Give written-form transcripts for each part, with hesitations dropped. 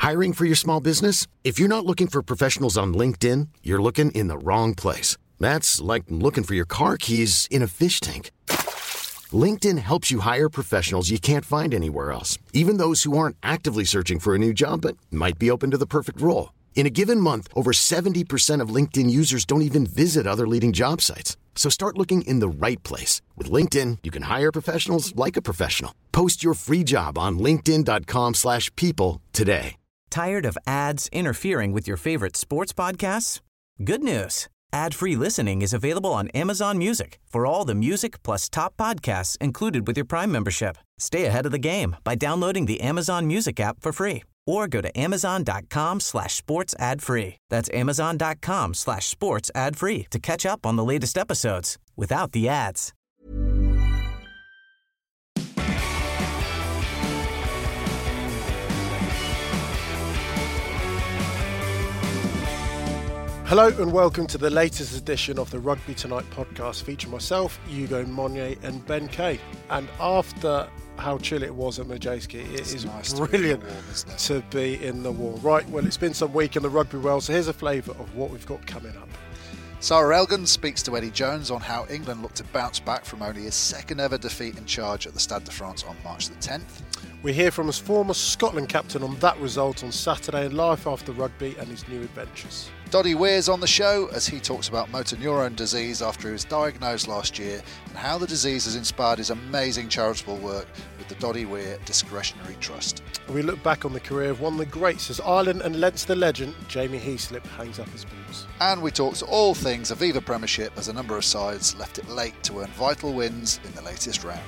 Hiring for your small business? If you're not looking for professionals on LinkedIn, you're looking in the wrong place. That's like looking for your car keys in a fish tank. LinkedIn helps you hire professionals you can't find anywhere else, even those who aren't actively searching for a new job but might be open to the perfect role. In a given month, over 70% of LinkedIn users don't even visit other leading job sites. So start looking in the right place. With LinkedIn, you can hire professionals like a professional. Post your free job on linkedin.com/people today. Tired of ads interfering with your favorite sports podcasts? Good news. Ad-free listening is available on Amazon Music for all the music plus top podcasts included with your Prime membership. Stay ahead of the game by downloading the Amazon Music app for free or go to amazon.com/sports ad free. That's amazon.com/sports ad free to catch up on the latest episodes without the ads. Hello and welcome to the latest edition of the Rugby Tonight podcast featuring myself, Hugo Monnier and Ben Kay. And after how chill it was at Madejski, it is nice brilliant to be in the warm. Right, well, it's been some week in the rugby world, so here's a flavour of what we've got coming up. Sarah Elgin speaks to Eddie Jones on how England looked to bounce back from only his second ever defeat in charge at the Stade de France on March the 10th. We hear from his former Scotland captain on that result on Saturday in Life After Rugby and his new adventures. Doddy Weir's on the show as he talks about motor neurone disease after he was diagnosed last year and how the disease has inspired his amazing charitable work with the Doddy Weir Discretionary Trust. We look back on the career of one of the greats as Ireland and Leinster legend Jamie Heaslip hangs up his boots. And we talk to all things Aviva Premiership as a number of sides left it late to earn vital wins in the latest round.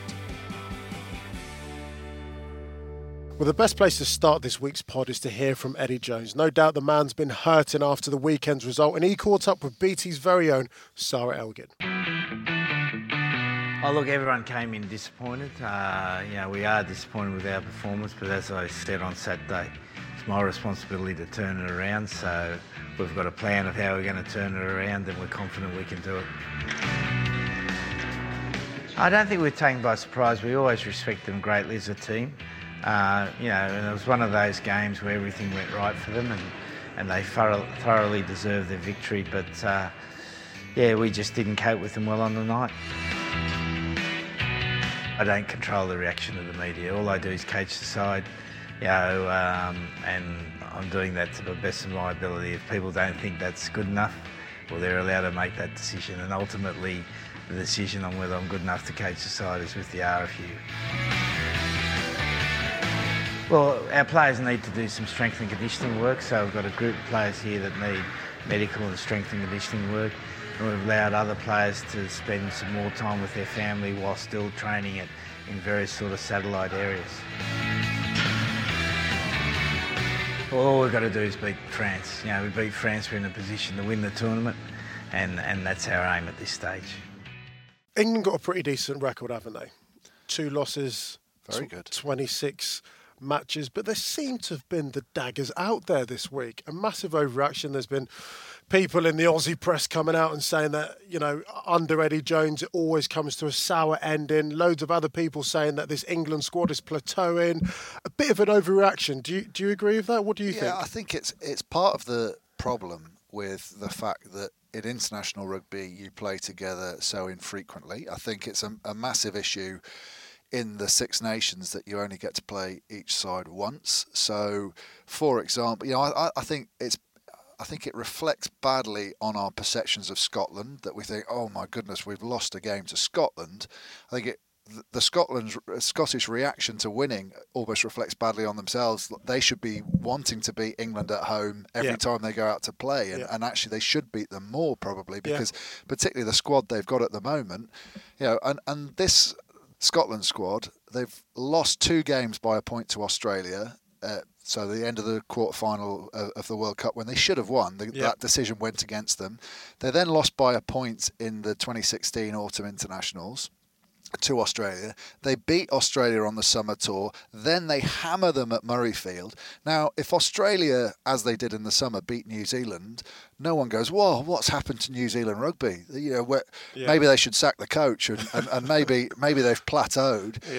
Well, the best place to start this week's pod is to hear from Eddie Jones. No doubt the man's been hurting after the weekend's result, and he caught up with BT's very own Sarah Elgin. Oh, look, everyone came in disappointed. We are disappointed with our performance, but as I said on Saturday, it's my responsibility to turn it around, so we've got a plan of how we're going to turn it around, and we're confident we can do it. I don't think we're taken by surprise. We always respect them greatly as a team. And it was one of those games where everything went right for them and they thoroughly deserved their victory. But, we just didn't cope with them well on the night. I don't control the reaction of the media. All I do is coach the side, and I'm doing that to the best of my ability. If people don't think that's good enough, well, they're allowed to make that decision. And ultimately, the decision on whether I'm good enough to coach the side is with the RFU. Well, our players need to do some strength and conditioning work, so we've got a group of players here that need medical and strength and conditioning work, and we've allowed other players to spend some more time with their family while still training it in various sort of satellite areas. Well, all we've got to do is beat France. We beat France, we're in a position to win the tournament, and that's our aim at this stage. England got a pretty decent record, haven't they? 2 losses, Very good. 26 matches, but there seem to have been the daggers out there this week. A massive overreaction. There's been people in the Aussie press coming out and saying that, under Eddie Jones, it always comes to a sour ending. Loads of other people saying that this England squad is plateauing. A bit of an overreaction. Do you agree with that? What do you think? Yeah, I think it's part of the problem with the fact that in international rugby you play together so infrequently. I think it's a massive issue in the Six Nations that you only get to play each side once. So, for example, I think it reflects badly on our perceptions of Scotland, that we think, oh my goodness, we've lost a game to Scotland. I think the Scottish reaction to winning almost reflects badly on themselves. They should be wanting to beat England at home every time they go out to play, and actually they should beat them more probably, because particularly the squad they've got at the moment, and this Scotland squad, they've lost 2 games by a point to Australia. So the end of the quarter-final of the World Cup, when they should have won, that decision went against them. They then lost by a point in the 2016 Autumn Internationals to Australia. They beat Australia on the summer tour. Then they hammer them at Murrayfield. Now, if Australia, as they did in the summer, beat New Zealand, no one goes, whoa, what's happened to New Zealand rugby? Maybe they should sack the coach and maybe they've plateaued. Yeah.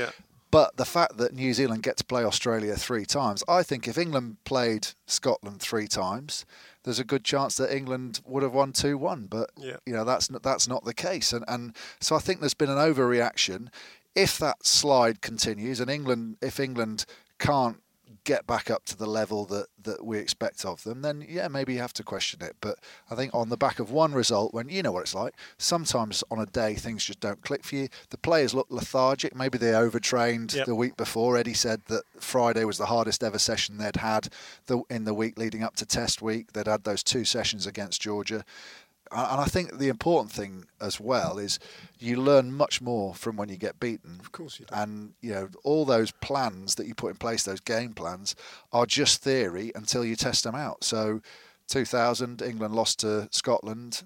But the fact that New Zealand get to play Australia 3 times, I think if England played Scotland 3 times, there's a good chance that England would have won 2-1. But that's not the case, and so I think there's been an overreaction. If that slide continues, and if England can't get back up to the level that we expect of them, then maybe you have to question it. But I think on the back of one result, when you know what it's like, sometimes on a day things just don't click for you. The players look lethargic. Maybe they overtrained the week before. Eddie said that Friday was the hardest ever session they'd had in the week leading up to Test week. They'd had those 2 sessions against Georgia. And I think the important thing as well is you learn much more from when you get beaten. Of course you do. And, all those plans that you put in place, those game plans, are just theory until you test them out. So 2000, England lost to Scotland.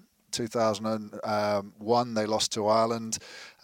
2001, they lost to Ireland.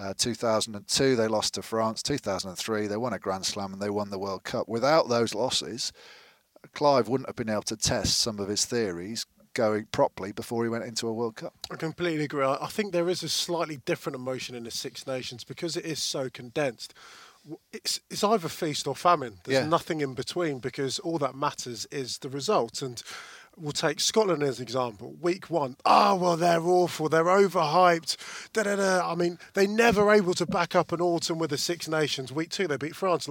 2002, they lost to France. 2003, they won a Grand Slam and they won the World Cup. Without those losses, Clive wouldn't have been able to test some of his theories going properly before he went into a World Cup. I completely agree. I think there is a slightly different emotion in the Six Nations because it is so condensed. It's either feast or famine. There's nothing in between because all that matters is the result. And we'll take Scotland as an example. Week 1, they're awful. They're overhyped. I mean, they never able to back up an autumn with the Six Nations. Week 2, they beat France.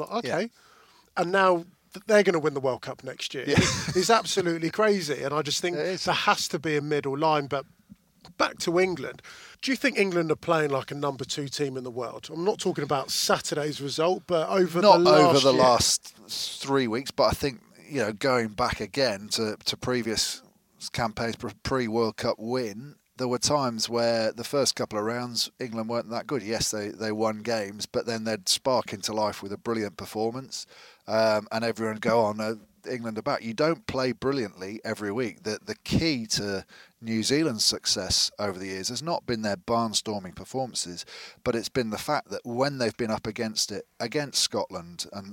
And now they're going to win the World Cup next year. It's absolutely crazy. And I just think there has to be a middle line. But back to England. Do you think England are playing like a number 2 team in the world? I'm not talking about Saturday's result, but over the last 3 weeks. But I think, going back again to previous campaigns, pre-World Cup win, there were times where the first couple of rounds, England weren't that good. Yes, they won games, but then they'd spark into life with a brilliant performance. And everyone would go on, England are back. You don't play brilliantly every week. The key to New Zealand's success over the years has not been their barnstorming performances, but it's been the fact that when they've been up against Scotland, and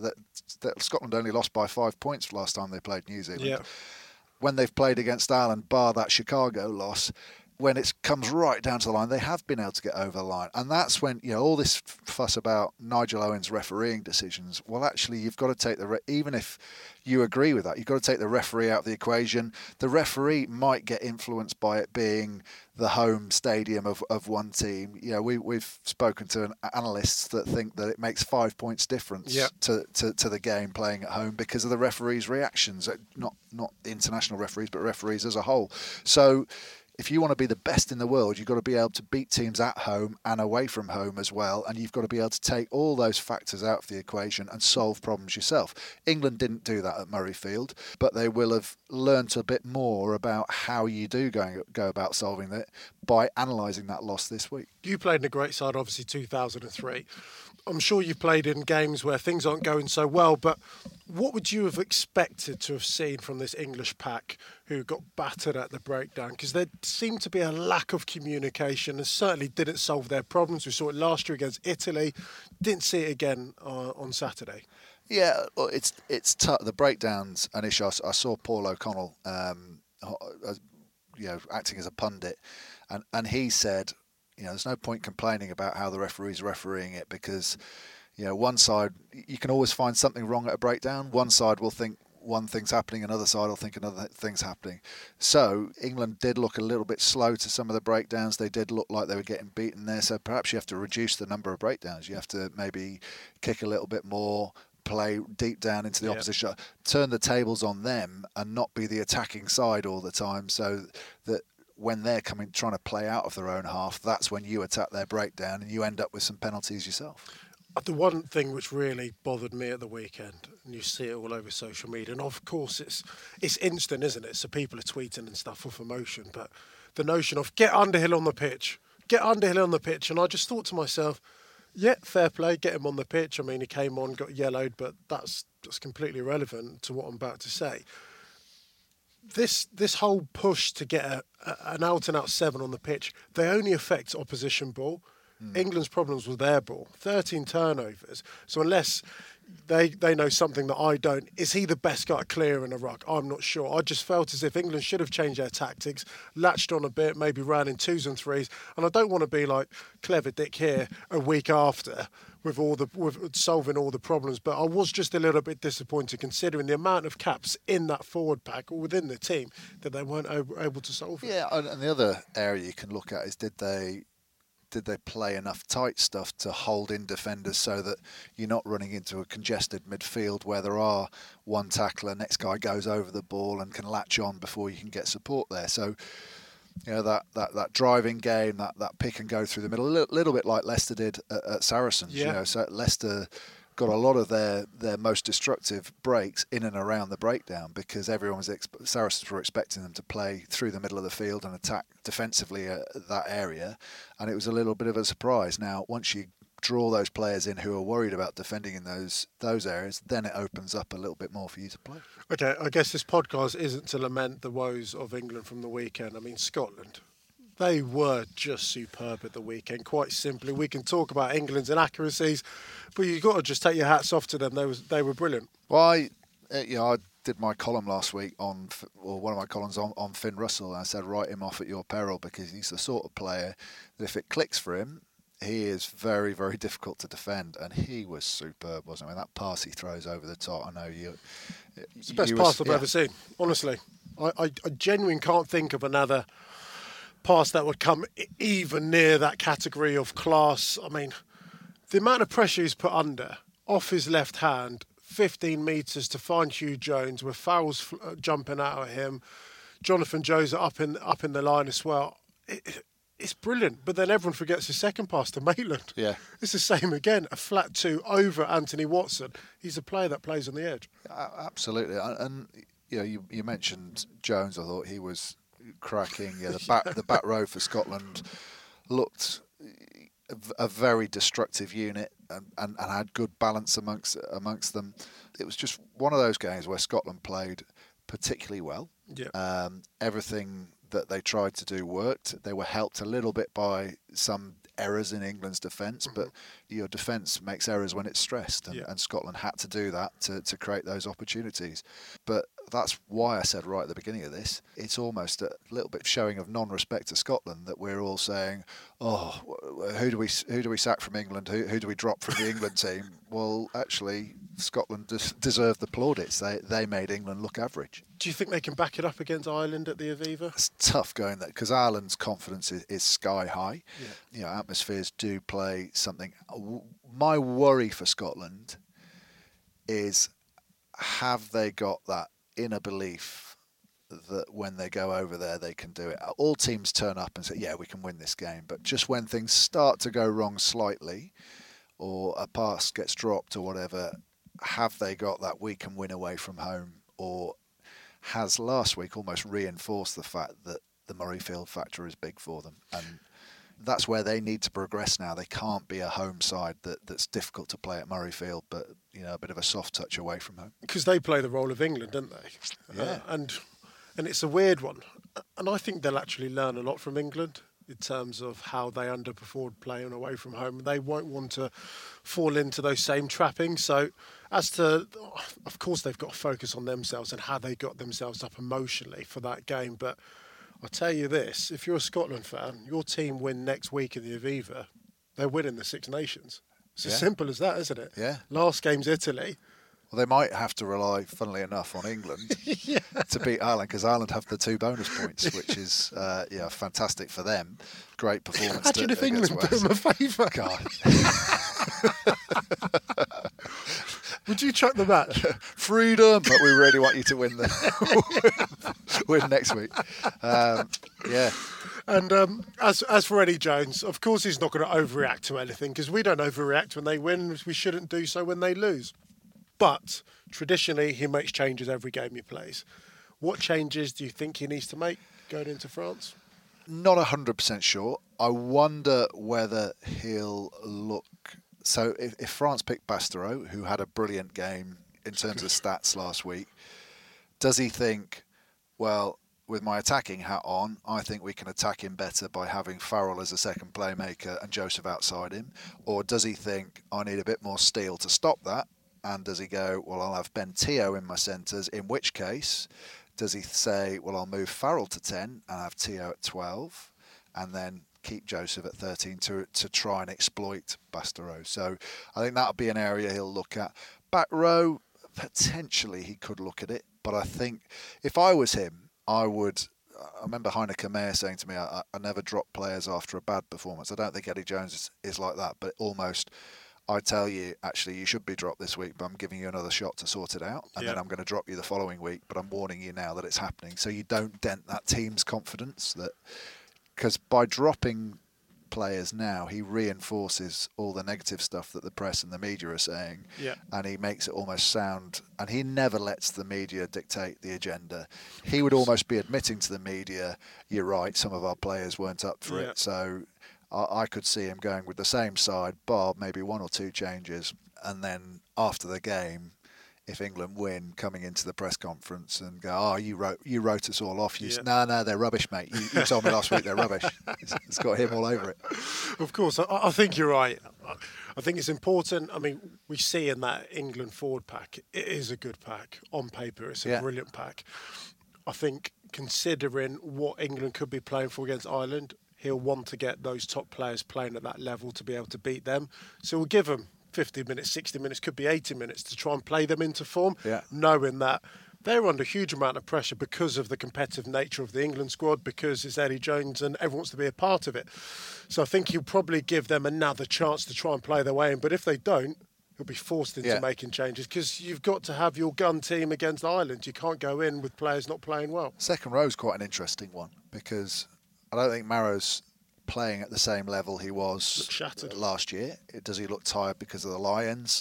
that Scotland only lost by 5 points last time they played New Zealand. Yeah. When they've played against Ireland, bar that Chicago loss, when it comes right down to the line, they have been able to get over the line. And that's when, all this fuss about Nigel Owens refereeing decisions, well, actually, you've got to take even if you agree with that, you've got to take the referee out of the equation. The referee might get influenced by it being the home stadium of one team. We've spoken to analysts that think that it makes 5 points difference to the game playing at home because of the referees' reactions, not international referees, but referees as a whole. So if you want to be the best in the world, you've got to be able to beat teams at home and away from home as well. And you've got to be able to take all those factors out of the equation and solve problems yourself. England didn't do that at Murrayfield, but they will have learnt a bit more about how you do go about solving it by analysing that loss this week. You played in a great side, obviously, 2003. I'm sure you played in games where things aren't going so well, but what would you have expected to have seen from this English pack who got battered at the breakdown? Because there seemed to be a lack of communication and certainly didn't solve their problems. We saw it last year against Italy. Didn't see it again on Saturday. Yeah, well, it's tough. The breakdowns, and I saw Paul O'Connell, acting as a pundit, and he said, there's no point complaining about how the referee's refereeing it because, one side, you can always find something wrong at a breakdown. One side will think one thing's happening, another side will think another thing's happening. So England did look a little bit slow to some of the breakdowns. They did look like they were getting beaten there. So perhaps you have to reduce the number of breakdowns. You have to maybe kick a little bit more, play deep down into the opposition, turn the tables on them and not be the attacking side all the time so that when they're trying to play out of their own half, that's when you attack their breakdown and you end up with some penalties yourself. The one thing which really bothered me at the weekend, and you see it all over social media, and of course it's instant, isn't it? So people are tweeting and stuff off emotion, but the notion of get Underhill on the pitch, and I just thought to myself, fair play, get him on the pitch. I mean, he came on, got yellowed, but that's just completely irrelevant to what I'm about to say. This whole push to get an out-and-out 7 on the pitch, they only affect opposition ball. England's problems were their ball. 13 turnovers. So unless they know something that I don't, is he the best guy clearing a ruck? I'm not sure. I just felt as if England should have changed their tactics, latched on a bit, maybe ran in 2s and 3s. And I don't want to be like Clever Dick here a week after with solving all the problems. But I was just a little bit disappointed considering the amount of caps in that forward pack or within the team that they weren't able to solve it. Yeah, and the other area you can look at is did they play enough tight stuff to hold in defenders so that you're not running into a congested midfield where there are one tackler, next guy goes over the ball and can latch on before you can get support there. So, you know, that driving game, that pick and go through the middle, a little bit like Leicester did at Saracens. Yeah. You know, so Leicester got a lot of their most destructive breaks in and around the breakdown because Saracens were expecting them to play through the middle of the field and attack defensively that area, and it was a little bit of a surprise. Now, once you draw those players in who are worried about defending in those areas, then it opens up a little bit more for you to play. Okay, I guess this podcast isn't to lament the woes of England from the weekend. I mean, Scotland, they were just superb at the weekend, quite simply. We can talk about England's inaccuracies, but you've got to just take your hats off to them. They were brilliant. Well, I did my column last week one of my columns on Finn Russell, and I said, write him off at your peril because he's the sort of player that if it clicks for him, he is very, very difficult to defend, and he was superb, wasn't he? I mean, that pass he throws over the top, I know you... It's the best pass I've ever seen, honestly. I genuinely can't think of another pass that would come even near that category of class. I mean, the amount of pressure he's put under, off his left hand, 15 metres to find Hugh Jones, with Farrell's jumping out at him, Jonathan Joseph up in the line as well. It's brilliant, but then everyone forgets his second pass to Maitland. Yeah. It's the same again, a flat 2 over Anthony Watson. He's a player that plays on the edge. Absolutely, and you know, you mentioned Jones. I thought he was cracking. Yeah, the back row for Scotland looked a very destructive unit and had good balance amongst them. It was just one of those games where Scotland played particularly well. Yeah. Everything that they tried to do worked. They were helped a little bit by some errors in England's defence, but your defence makes errors when it's stressed, and Scotland had to do that to create those opportunities. But that's why I said right at the beginning of this, it's almost a little bit showing of non-respect to Scotland that we're all saying, oh, who do we sack from England? Who do we drop from the England team? Well, actually, Scotland deserve the plaudits. They made England look average. Do you think they can back it up against Ireland at the Aviva? It's tough going there because Ireland's confidence is sky high. Yeah. You know, atmospheres do play something. My worry for Scotland is, have they got that inner belief that when they go over there they can do it? All teams turn up and say, yeah, we can win this game, but just when things start to go wrong slightly or a pass gets dropped or whatever, have they got that we can win away from home? Or has last week almost reinforced the fact that the Murrayfield factor is big for them? And that's where they need to progress now. They can't be a home side that's difficult to play at Murrayfield, but you know, a bit of a soft touch away from home. Because they play the role of England, don't they? Yeah. And it's a weird one. And I think they'll actually learn a lot from England in terms of how they underperformed playing away from home. They won't want to fall into those same trappings. So as to, of course, they've got to focus on themselves and how they got themselves up emotionally for that game. But I'll tell you this, if you're a Scotland fan, your team win next week in the Aviva, they're winning the Six Nations. It's as simple as that, isn't it? Yeah. Last game's Italy. Well, they might have to rely, funnily enough, on England to beat Ireland, because Ireland have the 2 bonus points, which is fantastic for them. Great performance. Imagine if England do them a favour. God. Would you chuck the match? Freedom, but we really want you to win win next week. Yeah. And as for Eddie Jones, of course he's not going to overreact to anything, because we don't overreact when they win. We shouldn't do so when they lose. But traditionally, he makes changes every game he plays. What changes do you think he needs to make going into France? Not 100% sure. I wonder whether he'll look... So if France picked Bastareaud, who had a brilliant game in terms of stats last week, does he think, well, with my attacking hat on, I think we can attack him better by having Farrell as a second playmaker and Joseph outside him? Or does he think, I need a bit more steel to stop that? And does he go, well, I'll have Ben Teo in my centres, in which case, does he say, well, I'll move Farrell to 10 and have Teo at 12, and then keep Joseph at 13 to try and exploit Bastareaud. So I think that'll be an area he'll look at. Back row, potentially he could look at it, but I think if I was him, I would. I remember Heineke Meyer saying to me, I never drop players after a bad performance. I don't think Eddie Jones is like that, but almost, I tell you, actually, you should be dropped this week, but I'm giving you another shot to sort it out. And then I'm going to drop you the following week, but I'm warning you now that it's happening. So you don't dent that team's confidence. Because by dropping players now, he reinforces all the negative stuff that the press and the media are saying, and he makes it almost sound, and he never lets the media dictate the agenda. He would almost be admitting to the media, you're right, some of our players weren't up for it. So I could see him going with the same side, bar maybe one or two changes, and then after the game, if England win, coming into the press conference and go, you wrote us all off. No, they're rubbish, mate. You told me last week they're rubbish. It's got him all over it. Of course, I think you're right. I think it's important. I mean, we see in that England forward pack, it is a good pack. On paper, it's a brilliant pack. I think considering what England could be playing for against Ireland, he'll want to get those top players playing at that level to be able to beat them. So we'll give them 50 minutes, 60 minutes, could be 80 minutes to try and play them into form, knowing that they're under a huge amount of pressure because of the competitive nature of the England squad, because it's Eddie Jones and everyone wants to be a part of it. So I think he'll probably give them another chance to try and play their way in. But if they don't, he'll be forced into making changes, because you've got to have your gun team against Ireland. You can't go in with players not playing well. Second row is quite an interesting one, because I don't think Marrow's playing at the same level he was last year. Does he look tired because of the Lions?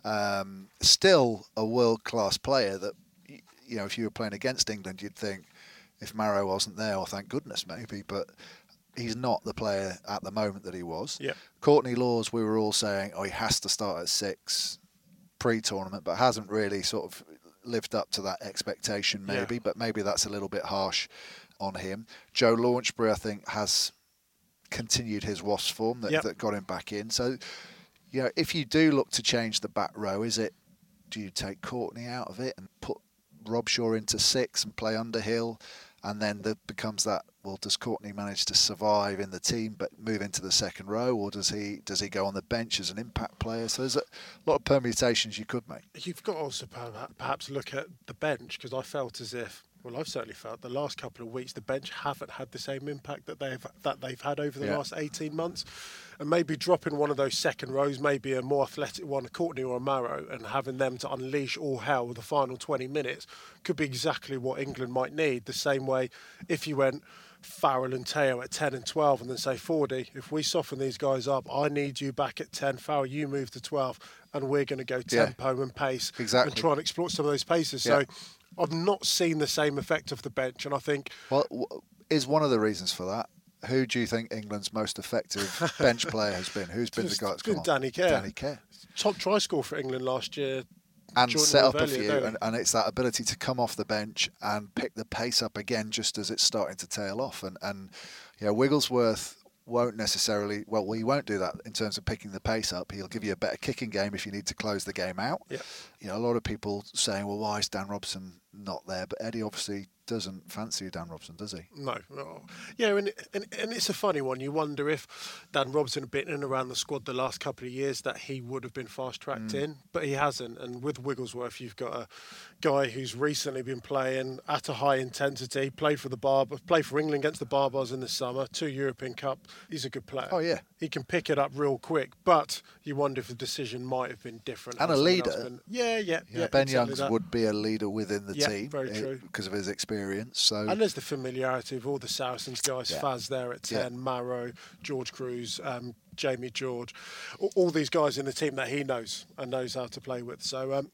Still a world-class player that, you know, if you were playing against England, you'd think if Marrow wasn't there, well, thank goodness maybe, but he's not the player at the moment that he was. Courtney Lawes, we were all saying, he has to start at 6 pre-tournament, but hasn't really sort of lived up to that expectation maybe, but maybe that's a little bit harsh on him. Joe Launchbury, I think, has continued his Wasps form that got him back in. So, you know, if you do look to change the back row, do you take Courtney out of it and put Robshaw into 6 and play Underhill, and then there becomes that, well, does Courtney manage to survive in the team but move into the second row, or does he go on the bench as an impact player? So there's a lot of permutations you could make. You've got to also perhaps look at the bench, because I felt as if, well, I've certainly felt the last couple of weeks the bench haven't had the same impact that they've had over the last 18 months. And maybe dropping one of those second rows, maybe a more athletic one, a Courtney or a Marrow, and having them to unleash all hell with the final 20 minutes could be exactly what England might need. The same way if you went Farrell and Teo at 10 and 12 and then say, Fordy, if we soften these guys up, I need you back at 10. Farrell, you move to 12, and we're going to go tempo and pace and try and exploit some of those paces. So I've not seen the same effect of the bench, and I think... Well, is one of the reasons for that. Who do you think England's most effective bench player has been? Who's been the guy that's come on? Danny Kerr. Danny Kerr. Top try scorer for England last year. And set up a few, and it's that ability to come off the bench and pick the pace up again just as it's starting to tail off. And you know, Wigglesworth won't necessarily... Well, he won't do that in terms of picking the pace up. He'll give you a better kicking game if you need to close the game out. You know, a lot of people saying, well, why is Dan Robson not there? But Eddie obviously doesn't fancy Dan Robson, does he? No. Yeah, and it's a funny one. You wonder if Dan Robson had been in and around the squad the last couple of years that he would have been fast-tracked in, but he hasn't. And with Wigglesworth, you've got a guy who's recently been playing at a high intensity, played for England against the Barbars in the summer, 2 European Cup. He's a good player. Oh, yeah. He can pick it up real quick, but you wonder if the decision might have been different. And a leader. Yeah, Ben Youngs would be a leader within the team. Very true. Because of his experience. So. And there's the familiarity of all the Saracens guys, Faz there at 10, Marrow, George Cruz, Jamie George, all these guys in the team that he knows and knows how to play with. So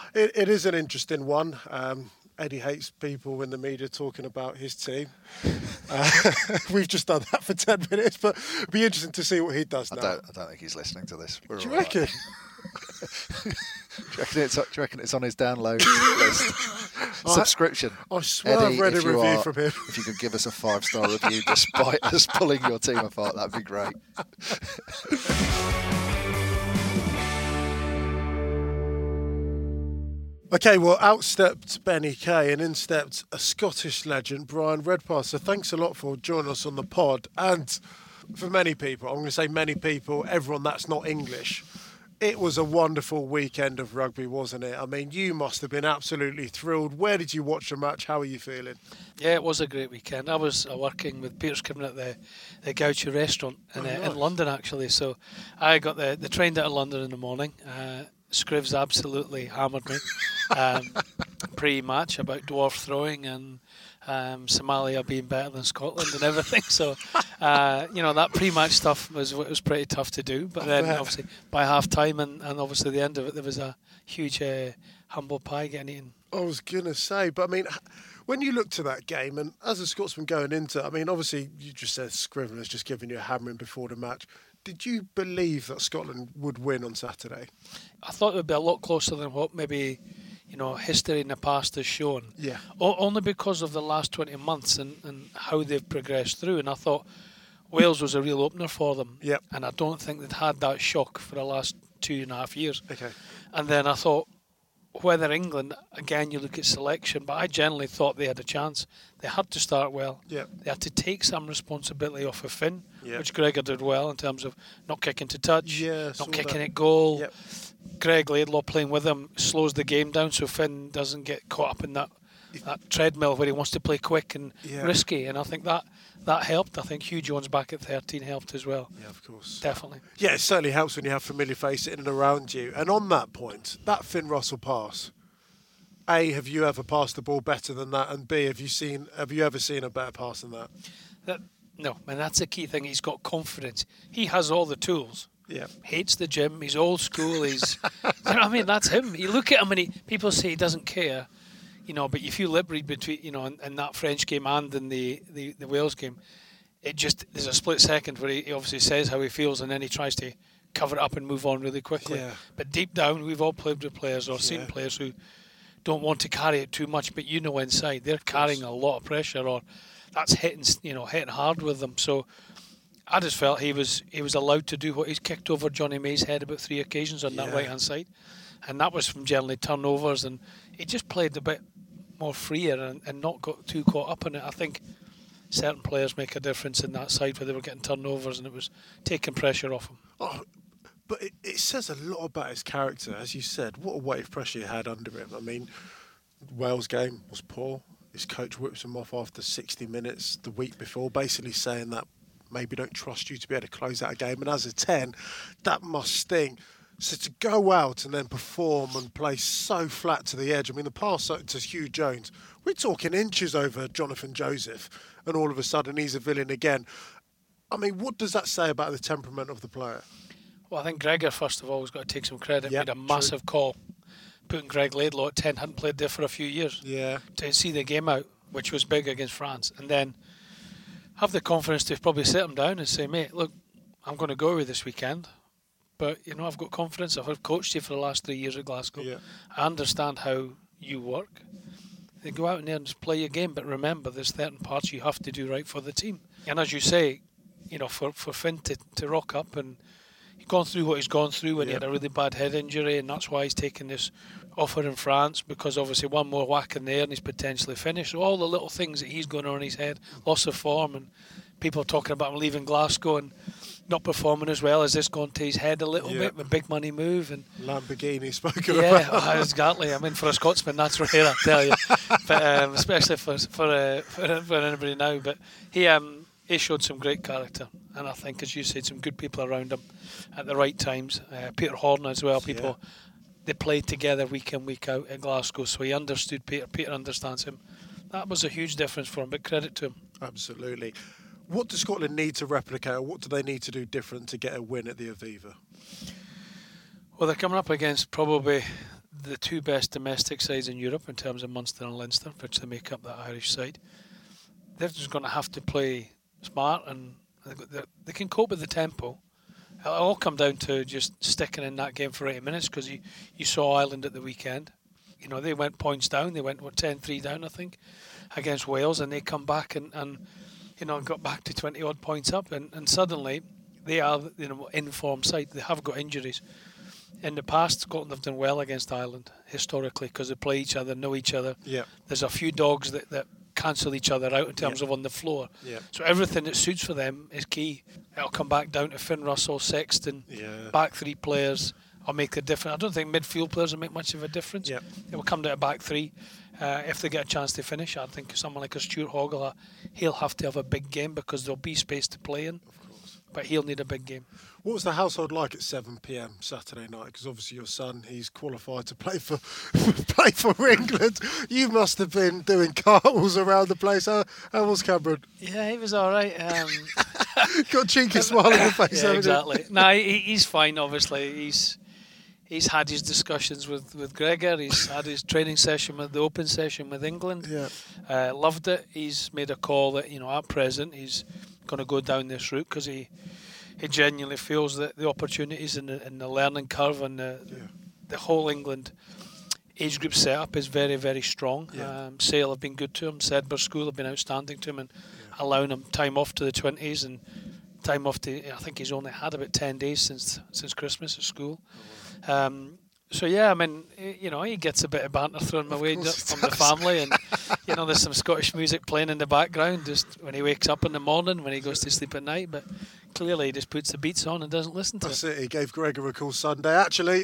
it is an interesting one. Eddie hates people in the media talking about his team. We've just done that for 10 minutes, but it'll be interesting to see what he does now. I don't think he's listening to this. Do you reckon? Do you reckon it's on his download list? Subscription. I swear Eddie, I've read a review from him. If you could give us a 5-star review despite us pulling your team apart, that'd be great. Okay, well, out stepped Benny Kay and in stepped a Scottish legend, Brian Redpath. So thanks a lot for joining us on the pod. And for many people, I'm going to say many people, everyone that's not English, it was a wonderful weekend of rugby, wasn't it? I mean, you must have been absolutely thrilled. Where did you watch the match? How are you feeling? Yeah, it was a great weekend. I was working with Peter Scriven at the Gaucho restaurant in London, actually. So I got the train out of London in the morning. Scrivs absolutely hammered me pre-match about dwarf throwing and Somalia being better than Scotland and everything. So, that pre-match stuff was pretty tough to do. But then, obviously, by half-time and obviously the end of it, there was a huge humble pie getting eaten. I was going to say, but I mean, when you look to that game, and as a Scotsman going into it, I mean, obviously, you just said Scriven has just given you a hammering before the match. Did you believe that Scotland would win on Saturday? I thought it would be a lot closer than what maybe history in the past has shown. Yeah. Only because of the last 20 months and how they've progressed through. And I thought Wales was a real opener for them. Yep. And I don't think they'd had that shock for the last 2.5 years. Okay. And then I thought, whether England, again, you look at selection, but I generally thought they had a chance. They had to start well. Yep. They had to take some responsibility off of Finn, Yep. which Gregor did well in terms of not kicking to touch, not kicking that. at goal. Yep. Greg Laidlaw playing with him slows the game down so Finn doesn't get caught up in that treadmill where he wants to play quick and risky. And I think that helped. I think Hugh Jones back at 13 helped as well. Yeah, of course. Definitely. Yeah, it certainly helps when you have familiar faces in and around you. And on that point, that Finn Russell pass, A, have you ever passed the ball better than that? And B, have you ever seen a better pass than that? No, and that's the key thing. He's got confidence. He has all the tools. Yeah. Hates the gym. He's old school. He's, you know what I mean? That's him. You look at him and people say he doesn't care, but if you lip read between, in that French game and in the Wales game, there's a split second where he obviously says how he feels and then he tries to cover it up and move on really quickly. Yeah. But deep down, we've all played with players or seen players who don't want to carry it too much, but inside they're carrying a lot of pressure, or that's hitting hard with them. So I just felt he was allowed to do what he's kicked over Johnny May's head about 3 occasions on that right hand side, and that was from generally turnovers, and he just played a bit more freer and not got too caught up in it. I think certain players make a difference in that side where they were getting turnovers and it was taking pressure off him. Oh, but it says a lot about his character, as you said. What a weight of pressure he had under him. I mean, Wales game was poor. His coach whips him off after 60 minutes the week before, basically saying that maybe don't trust you to be able to close out a game. And as a 10, that must sting. So to go out and then perform and play so flat to the edge, I mean, the pass to Hugh Jones, we're talking inches over Jonathan Joseph, and all of a sudden he's a villain again. I mean, what does that say about the temperament of the player? Well, I think Gregor, first of all, has got to take some credit. Made a massive call. Putting Greg Laidlaw at 10, hadn't played there for a few years. Yeah. To see the game out, which was big against France, and then have the confidence to probably sit him down and say, mate, look, I'm going to go away this weekend, but, I've got confidence. I've coached you for the last 3 years at Glasgow. Yeah. I understand how you work. They go out in there and just play your game, but remember, there's certain parts you have to do right for the team. And as you say, for Finn to rock up, and he's gone through what he's gone through when he had a really bad head injury, and that's why he's taken this offer in France, because obviously one more whack in there and he's potentially finished. So all the little things that he's going on in his head, loss of form, and people talking about him leaving Glasgow and not performing as well. Has this gone to his head a little bit with big money move? And Lamborghini spoken about. Yeah, exactly. I mean, for a Scotsman, that's rare, I tell you. But especially for anybody now. But he showed some great character, and I think, as you said, some good people around him at the right times. Peter Horner as well. People they played together week in, week out at Glasgow, so he understood Peter. Peter understands him. That was a huge difference for him. But credit to him. Absolutely. What does Scotland need to replicate, or what do they need to do different to get a win at the Aviva? Well, they're coming up against probably the two best domestic sides in Europe in terms of Munster and Leinster, which they make up that Irish side. They're just going to have to play smart, and they can cope with the tempo. It'll all come down to just sticking in that game for 80 minutes, because you saw Ireland at the weekend. They went points down. They went 10-3 down, I think, against Wales, and they come back and got back to 20-odd points up, and suddenly they are in form side. They have got injuries. In the past, Scotland have done well against Ireland historically, because they play each other, know each other. Yeah. There's a few dogs that cancel each other out in terms of on the floor. Yeah. So everything that suits for them is key. It'll come back down to Finn Russell, Sexton, back three players. I'll make the difference. I don't think midfield players will make much of a difference. Yep. It will come down to back three. If they get a chance to finish, I think someone like a Stuart Hoggle, he'll have to have a big game because there'll be space to play in. Of course. But he'll need a big game. What was the household like at 7 p.m. Saturday night? Because obviously your son, he's qualified to play for play for England. You must have been doing cartwheels around the place. How was Cameron? Yeah, he was all right. Got a cheeky smile on your face. Yeah, exactly. No, he's fine. Obviously, he's had his discussions with Gregor. He's had his training session with the Open session with England. Yeah. Loved it. He's made a call that at present he's going to go down this route because he genuinely feels that the opportunities in the learning curve and the whole England age group setup is very, very strong. Yeah. Sale have been good to him. Sedbergh School have been outstanding to him and allowing him time off to the 20s and time off to. I think he's only had about 10 days since Christmas at school. So yeah, I mean, he gets a bit of banter thrown my way from the family, and there's some Scottish music playing in the background just when he wakes up in the morning, when he goes to sleep at night. But clearly, he just puts the beats on and doesn't listen to That's it. He gave Gregor a call Sunday. Actually,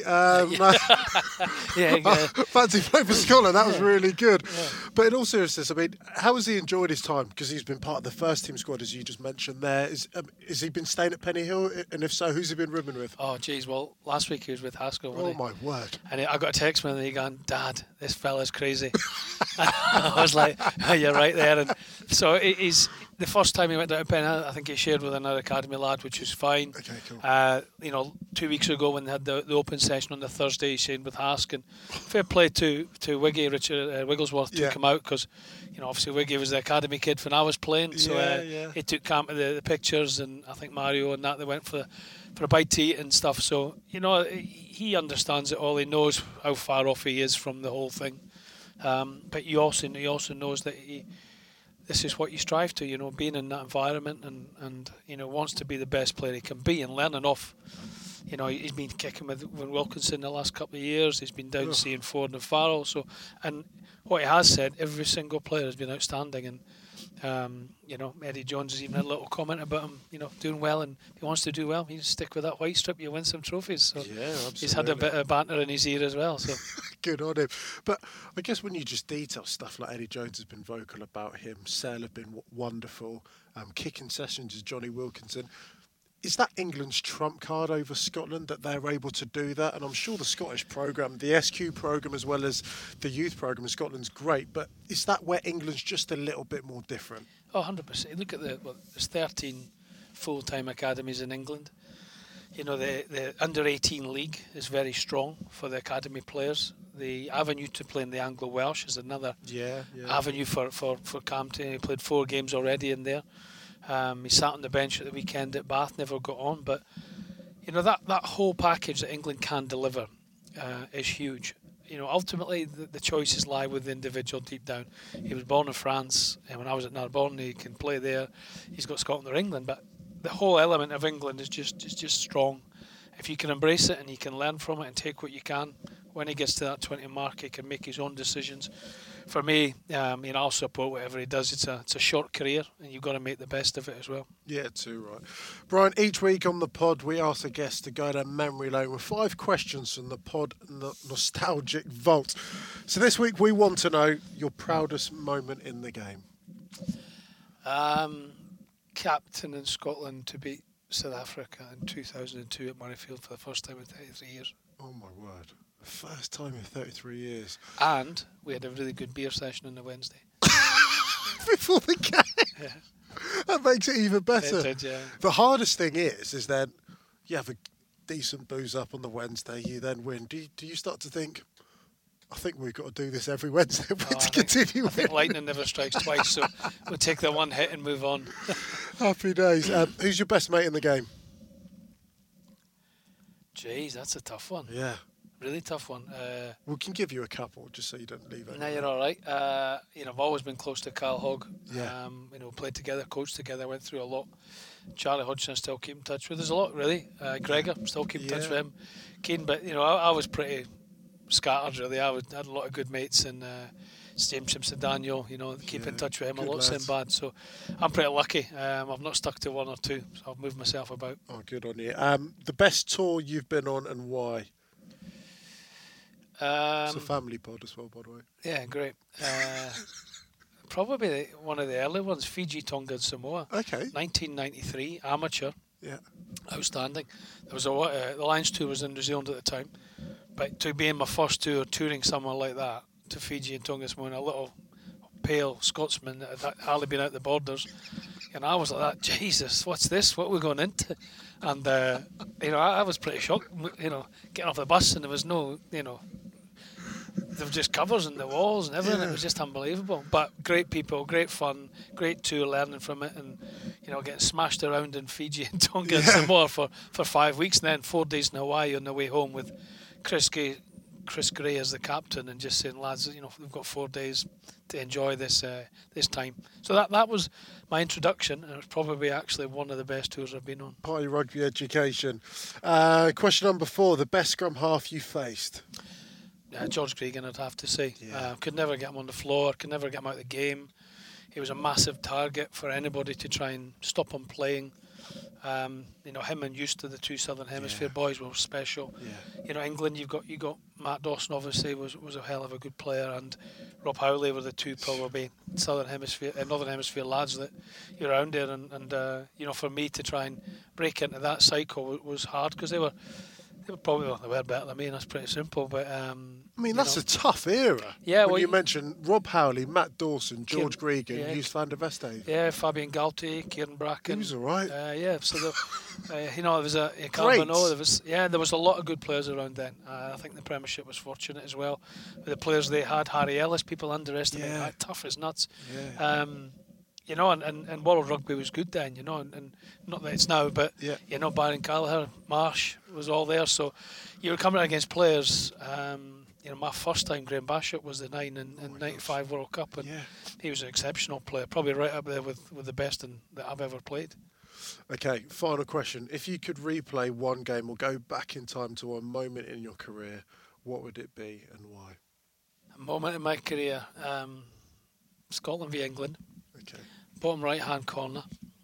fancy play for Scotland. That was really good. Yeah. But in all seriousness, I mean, how has he enjoyed his time? Because he's been part of the first team squad, as you just mentioned there. Has he been staying at Penny Hill? And if so, who's he been rooming with? Oh, geez. Well, last week he was with Haskell. Oh, my word. And I got a text from him and he going, "Dad, this fella's crazy." I was like, oh, "You're right there." And so he's the first time he went down to Penn, I think he shared with another academy lad, which was fine. Okay, cool. 2 weeks ago when they had the open session on the Thursday, he shared with Hask, and fair play to Wiggy, Richard Wigglesworth, to come out because obviously Wiggy was the academy kid when I was playing, so he took camp of the pictures, and I think Mario and that they went for a bite to eat and stuff. So he understands it all. He knows how far off he is from the whole thing, but he also knows that this is what you strive to, being in that environment and wants to be the best player he can be and learning off. He's been kicking with Wilkinson the last couple of years. He's been down seeing Ford and Farrell. So, and what he has said, every single player has been outstanding. And Eddie Jones has even had a little comment about him, doing well, and if he wants to do well, you stick with that white strip, you win some trophies. So he's had a bit of banter in his ear as well. So good on him. But I guess when you just detail stuff like Eddie Jones has been vocal about him, Sale have been wonderful, kicking sessions is Johnny Wilkinson. Is that England's trump card over Scotland, that they're able to do that? And I'm sure the Scottish programme, the SQ programme as well as the youth programme in Scotland's great, but is that where England's just a little bit more different? Oh, 100%. Look at there's 13 full-time academies in England. The under-18 league is very strong for the academy players. The avenue to play in the Anglo-Welsh is another avenue for Campton. He played 4 games already in there. He sat on the bench at the weekend at Bath, never got on. But, that whole package that England can deliver is huge. Ultimately, the choices lie with the individual deep down. He was born in France, and when I was at Narbonne, he can play there. He's got Scotland or England, but the whole element of England is just strong. If you can embrace it and you can learn from it and take what you can, when he gets to that 20 mark, he can make his own decisions. For me, I'll support whatever he does. It's a short career, and you've got to make the best of it as well. Yeah, too right. Brian, each week on the pod, we ask a guest to go down memory lane with 5 questions from the pod Nostalgic Vault. So this week, we want to know your proudest moment in the game. Captain in Scotland to beat South Africa in 2002 at Murrayfield for the first time in 33 years. Oh, my word. First time in 33 years. And we had a really good beer session on the Wednesday. Before the game? Yeah. That makes it even better. It did, yeah. The hardest thing is then you have a decent booze up on the Wednesday, you then win. Do you start to think, I think we've got to do this every Wednesday to continue? I think lightning never strikes twice, so we'll take the one hit and move on. Happy days. Who's your best mate in the game? Jeez, that's a tough one. Yeah. Really tough one. We can give you a couple just so you don't leave it. No, you're all right. I've always been close to Kyle Hogg. Yeah. Played together, coached together, went through a lot. Charlie Hodgson still keep in touch with. There's a lot, really. Gregor, still keep in touch with him. Keane, but I was pretty scattered, really. I had a lot of good mates, and James Simpson Daniel, keep in touch with him a lot, lads. Sinbad. So I'm pretty lucky. I've not stuck to one or two, so I've moved myself about. Oh, good on you. The best tour you've been on and why? It's a family pod as well, by the way. Yeah, great. Probably one of the early ones, Fiji, Tonga and Samoa. Okay. 1993, amateur. Yeah. Outstanding. There was the Lions tour was in New Zealand at the time, but to be in my first tour, touring somewhere like that, to Fiji and Tonga and Samoa, a little pale Scotsman that had hardly been out the borders, and I was like that, Jesus, what's this? What are we going into? And, I was pretty shocked, getting off the bus and there was no, there were just covers and the walls and everything. It was just unbelievable. But great people, great fun, great tour, learning from it, and getting smashed around in Fiji and Tonga and Samoa for 5 weeks, and then 4 days in Hawaii on the way home with Chris Gray as the captain, and just saying, lads, we've got 4 days to enjoy this time. So that was my introduction, and it was probably actually one of the best tours I've been on. Party rugby education. Question number 4: the best scrum half you faced? George Gregan, I'd have to say. Yeah. Could never get him on the floor, could never get him out of the game. He was a massive target for anybody to try and stop him playing. Him and Eustace, the two Southern Hemisphere boys, were special. Yeah. England, you got Matt Dawson, obviously was a hell of a good player, and Rob Howley were the two probably Northern Hemisphere lads that you're around there, and for me to try and break into that cycle was hard, because they were probably they were better than me, and that's pretty simple. But that's a tough era. Yeah, when you mentioned Rob Howley, Matt Dawson, George Gregan, Hughes van der Vesthaven. Yeah, Fabian Galte, Kieran Bracken. He was all right. So there was there was a lot of good players around then. I think the Premiership was fortunate as well with the players they had. Harry Ellis, people underestimate that, tough as nuts. Yeah. And World Rugby was good then, and not that it's now, but Byron Callagher, Marsh was all there. So you were coming against players. My first time, Graham Bashop, was the 9 in 95 World Cup, and he was an exceptional player, probably right up there with the best that I've ever played. Okay, final question. If you could replay one game or go back in time to one moment in your career, what would it be and why? A moment in my career, Scotland v England. Okay. Bottom right-hand corner.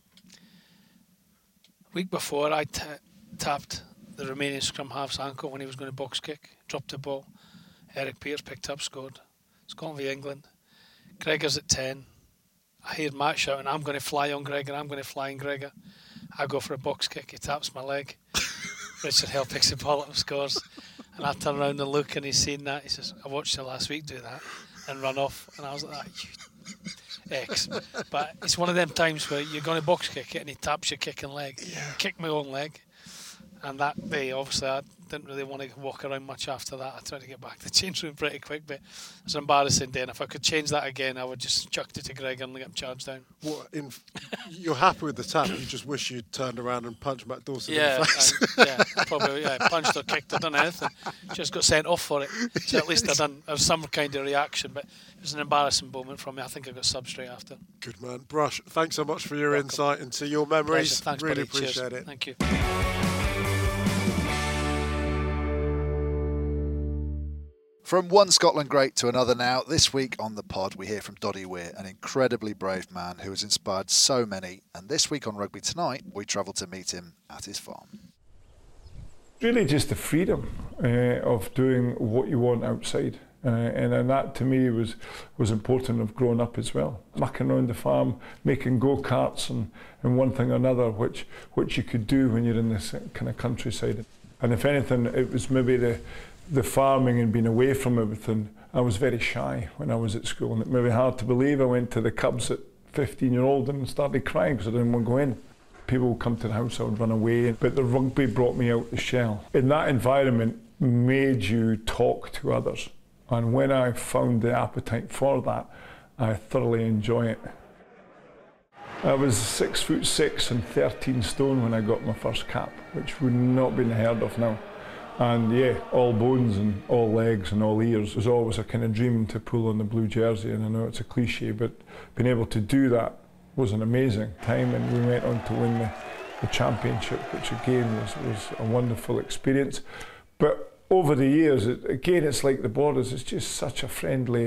Week before, I tapped the Romanian scrum half's ankle when he was going to box kick, dropped the ball. Eric Pearce picked up, scored. Scotland v England. Gregor's at 10. I hear Matt shouting, I'm going to fly on Gregor, I'm going to fly on Gregor. I go for a box kick, he taps my leg. Richard Hill picks the ball up and scores. And I turn around and look, and he's seen that. He says, I watched you last week do that and run off. And I was like, X. But it's one of them times where you're going to box kick it and he taps your kicking leg. Kick my own leg. And that day, obviously, I didn't really want to walk around much after that. I tried to get back to the change room pretty quick, but it was an embarrassing day. And if I could change that again, I would just chucked it to Greg and get him charged down. You're happy with the tap, you just wish you'd turned around and punched Matt Dawson in the face. Probably punched or kicked or done anything. Just got sent off for it. So at least there was some kind of reaction, but it was an embarrassing moment for me. I think I got subbed straight after. Good man. Brush, thanks so much for your insight into your memories. Thanks, really buddy. appreciate Cheers. it. Thank you. From one Scotland great to another now, this week on the pod we hear from Doddy Weir, an incredibly brave man who has inspired so many, and this week on Rugby Tonight we travel to meet him at his farm. Really just the freedom of doing what you want outside, and that to me was important of growing up as well. Mucking around the farm, making go-karts and one thing or another which you could do when you're in this kind of countryside. And if anything, it was maybe the farming and being away from everything. I was very shy when I was at school, and it may be hard to believe. I went to the Cubs at 15-year-old and started crying because I didn't want to go in. People would come to the house, I would run away, but the rugby brought me out the shell. In that environment made you talk to others, and when I found the appetite for that, I thoroughly enjoy it. I was 6'6" and 13 stone when I got my first cap, which would not be heard of now. And yeah, all bones and all legs and all ears was always a kind of dream to pull on the blue jersey, and I know it's a cliche, but being able to do that was an amazing time, and we went on to win the championship, which again was a wonderful experience. But over the years, it's like the Borders, it's just such a friendly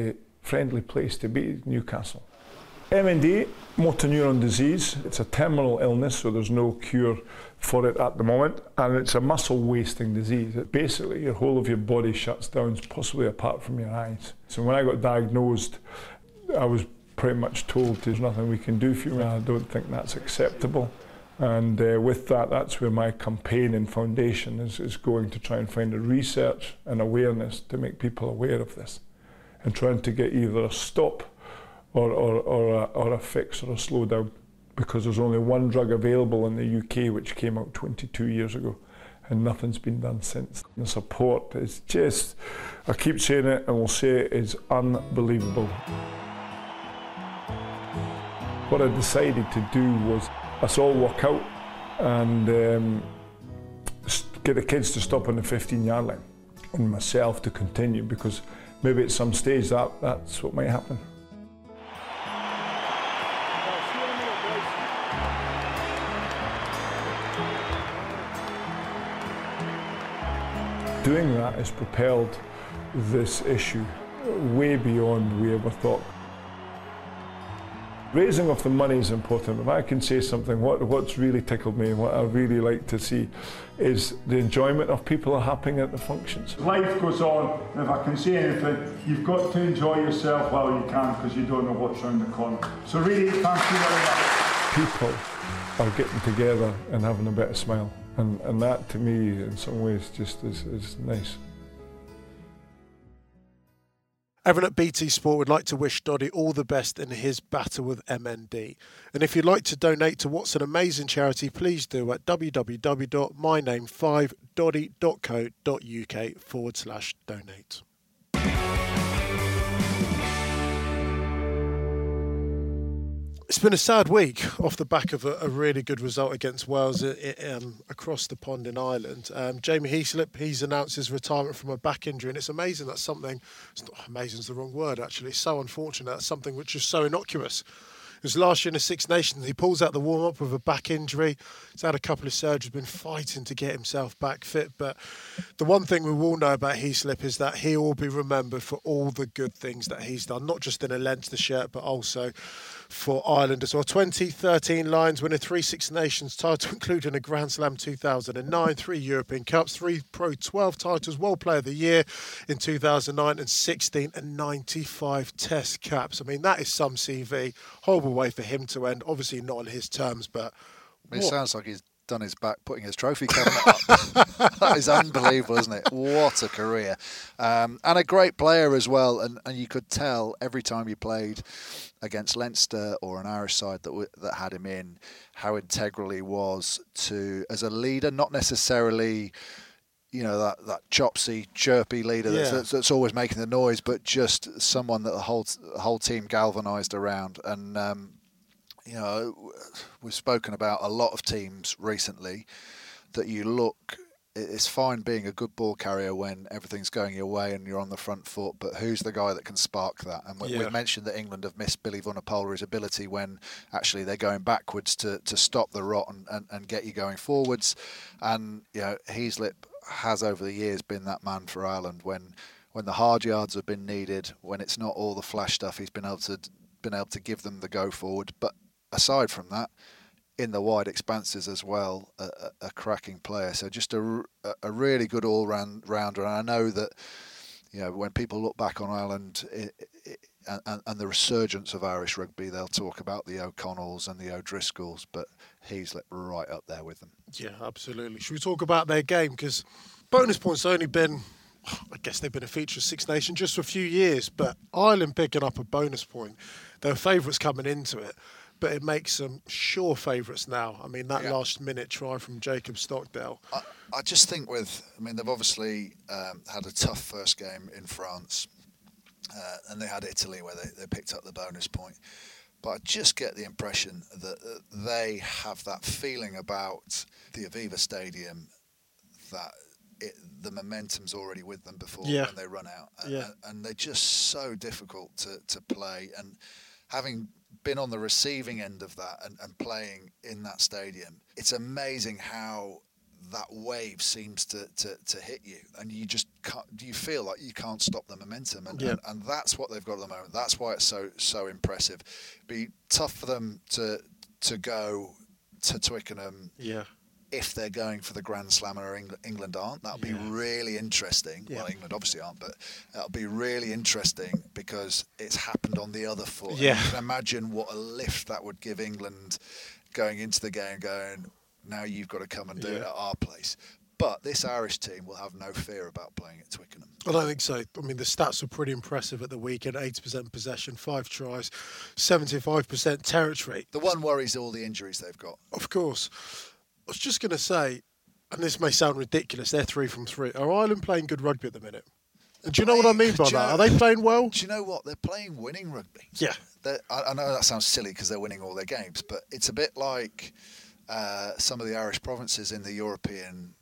friendly place to be, Newcastle. MND, motor neuron disease. It's a terminal illness, so there's no cure for it at the moment, and it's a muscle wasting disease. Basically, your whole of your body shuts down, possibly apart from your eyes. So when I got diagnosed, I was pretty much told there's nothing we can do for you. I don't think that's acceptable. And with that, that's where my campaign and foundation is going to try and find a research and awareness to make people aware of this, and trying to get either a stop or a fix or a slowdown, because there's only one drug available in the UK which came out 22 years ago, and nothing's been done since. The support is just, I keep saying it and will say it, is unbelievable. What I decided to do was us all work out and get the kids to stop on the 15-yard line and myself to continue, because maybe at some stage that's what might happen. Doing that has propelled this issue way beyond we ever thought. Raising of the money is important. If I can say something, what's really tickled me and what I really like to see is the enjoyment of people are happening at the functions. Life goes on, and if I can say anything, you've got to enjoy yourself while you can, because you don't know what's around the corner. So really, thank you very much. People are getting together and having a bit of smile. And that, to me, in some ways, just is nice. Everyone at BT Sport would like to wish Doddy all the best in his battle with MND. And if you'd like to donate to what's an amazing charity, please do at www.myname5doddy.co.uk/donate. It's been a sad week off the back of a really good result against Wales across the pond in Ireland. Jamie Heaslip, he's announced his retirement from a back injury, and it's amazing that's something, it's not amazing is the wrong word actually, it's so unfortunate, that's something which is so innocuous. It was last year in the Six Nations, he pulls out the warm-up with a back injury. He's had a couple of surgeries, been fighting to get himself back fit. But the one thing we all know about Heaslip is that he will be remembered for all the good things that he's done, not just in a Leinster shirt, but also for Ireland as well. 2013 Lions winning 3 Six Nations titles, including a Grand Slam 2009, 3 European Cups, 3 Pro 12 titles, World Player of the Year in 2009 and 16, and 95 Test caps. I mean, that is some CV. Horrible way for him to end. Obviously not on his terms, but it sounds like he's done his back putting his trophy cabinet up. That is unbelievable, isn't it? What a career. And a great player as well. And you could tell every time he played against Leinster or an Irish side that had him in, how integral he was to as a leader, not necessarily, you know, that chopsy, chirpy leader that's always making the noise, but just someone that the whole team galvanised around. And you know, we've spoken about a lot of teams recently that you look, it's fine being a good ball carrier when everything's going your way and you're on the front foot, but who's the guy that can spark that? And we've mentioned that England have missed Billy Vunipola, ability when actually they're going backwards to stop the rot and get you going forwards. And, you know, Heaslip has over the years been that man for Ireland when the hard yards have been needed, when it's not all the flash stuff, he's been able to give them the go forward. But aside from that, in the wide expanses as well, a cracking player. So just a really good all-rounder. And I know that, you know, when people look back on Ireland and the resurgence of Irish rugby, they'll talk about the O'Connells and the O'Driscolls, but he's right up there with them. Yeah, absolutely. Should we talk about their game? Because bonus points only been, I guess they've been a feature of Six Nations just for a few years, but Ireland picking up a bonus point, they were favourites coming into it, but it makes them sure favourites now. I mean, that last-minute try from Jacob Stockdale. I just think they've obviously had a tough first game in France, and they had Italy where they picked up the bonus point. But I just get the impression that they have that feeling about the Aviva Stadium that the momentum's already with them before when they run out. And they're just so difficult to play. And having been on the receiving end of that and playing in that stadium, it's amazing how that wave seems to hit you, and you just can't. You feel like you can't stop the momentum, and that's what they've got at the moment. That's why it's so impressive. Be tough for them to go to Twickenham. Yeah. If they're going for the Grand Slam or England aren't, that'll be really interesting. Yeah. Well, England obviously aren't, but that'll be really interesting because it's happened on the other foot. Yeah. You can imagine what a lift that would give England going into the game, going, now you've got to come and do it at our place. But this Irish team will have no fear about playing at Twickenham. I don't think so. I mean, the stats were pretty impressive at the weekend. 80% possession, 5 tries, 75% territory. The one worry is all the injuries they've got. Of course. I was just going to say, and this may sound ridiculous, they're 3 from 3. Are Ireland playing good rugby at the minute? And do you know what I mean by that? Are they playing well? Do you know what? They're playing winning rugby. Yeah. I know that sounds silly because they're winning all their games, but it's a bit like some of the Irish provinces in the European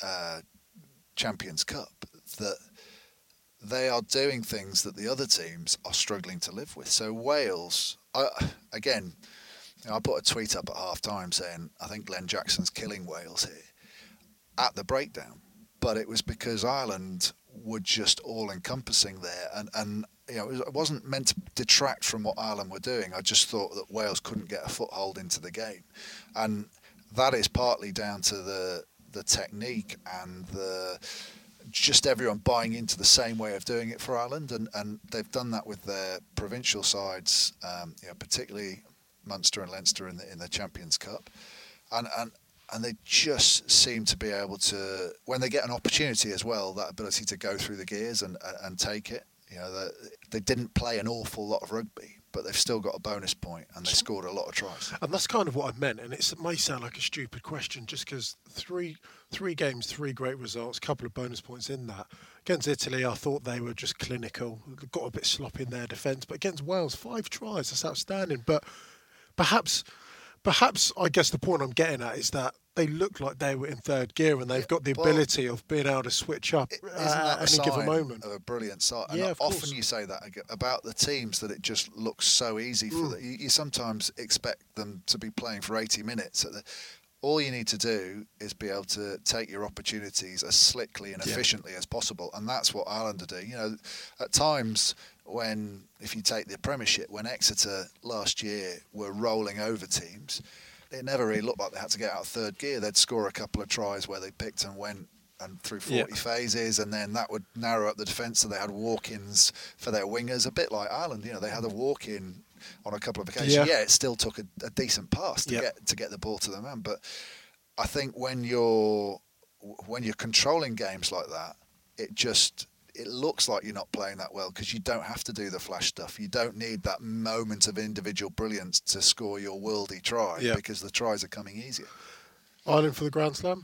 Champions Cup, that they are doing things that the other teams are struggling to live with. So Wales, again, I put a tweet up at half-time saying, I think Glenn Jackson's killing Wales here at the breakdown. But it was because Ireland were just all-encompassing there. And it wasn't meant to detract from what Ireland were doing. I just thought that Wales couldn't get a foothold into the game. And that is partly down to the technique and just everyone buying into the same way of doing it for Ireland. And they've done that with their provincial sides, particularly Munster and Leinster in the Champions Cup, and they just seem to be able to, when they get an opportunity as well, that ability to go through the gears and take it. They didn't play an awful lot of rugby, but they've still got a bonus point and they scored a lot of tries. And that's kind of what I meant, and it may sound like a stupid question just because three games, 3 great results, couple of bonus points in that. Against Italy, I thought they were just clinical, got a bit sloppy in their defence, but against Wales, 5 tries, that's outstanding. But Perhaps, I guess the point I'm getting at is that they look like they were in third gear and they've got the ability of being able to switch up at any given moment. Of a brilliant side. Yeah, and often you say that about the teams, that it just looks so easy for them. You sometimes expect them to be playing for 80 minutes. All you need to do is be able to take your opportunities as slickly and efficiently as possible, and that's what Ireland are doing. At times if you take the Premiership, when Exeter last year were rolling over teams, it never really looked like they had to get out of third gear. They'd score a couple of tries where they picked and went and through 40 phases, and then that would narrow up the defence, so they had walk-ins for their wingers, a bit like Ireland. They had a walk-in on a couple of occasions. It still took a decent pass to get the ball to the man, but I think when you're controlling games like that, it looks like you're not playing that well because you don't have to do the flash stuff. You don't need that moment of individual brilliance to score your worldy try because the tries are coming easier. Ireland for the Grand Slam?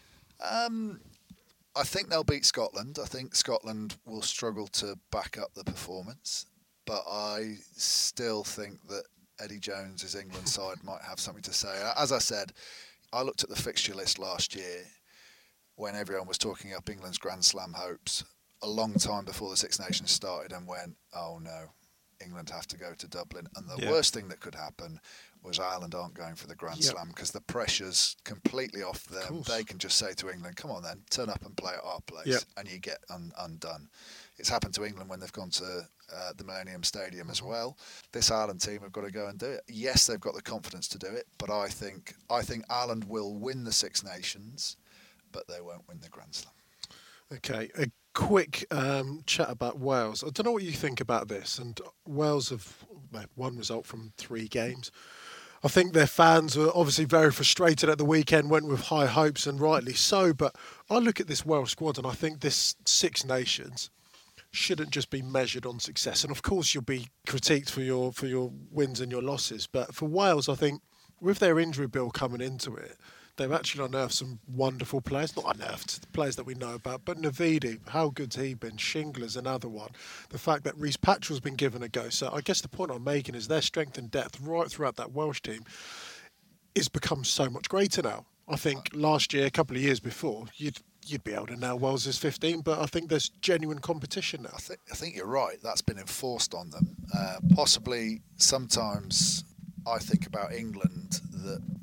I think they'll beat Scotland. I think Scotland will struggle to back up the performance, but I still think that Eddie Jones's England side might have something to say. As I said, I looked at the fixture list last year when everyone was talking up England's Grand Slam hopes a long time before the Six Nations started, and went, oh no, England have to go to Dublin. And the worst thing that could happen was Ireland aren't going for the Grand Slam because the pressure's completely off them. They can just say to England, come on then, turn up and play at our place, and you get undone. It's happened to England when they've gone to the Millennium Stadium as well. This Ireland team have got to go and do it. Yes, they've got the confidence to do it, but I think Ireland will win the Six Nations, but they won't win the Grand Slam. Okay, a quick chat about Wales. I don't know what you think about this, and Wales have one result from 3 games. I think their fans were obviously very frustrated at the weekend, went with high hopes, and rightly so, but I look at this Welsh squad and I think this Six Nations shouldn't just be measured on success. And of course you'll be critiqued for your wins and your losses, but for Wales, I think with their injury bill coming into it, they've actually unearthed some wonderful players. Not unearthed, players that we know about, but Navidi, how good's he been? Shingler's another one. The fact that Rhys Patchell's been given a go. So I guess the point I'm making is their strength and depth right throughout that Welsh team is become so much greater now. I think last year, a couple of years before, you'd be able to nail Wales as 15, but I think there's genuine competition now. I think you're right. That's been enforced on them. Possibly sometimes I think about England that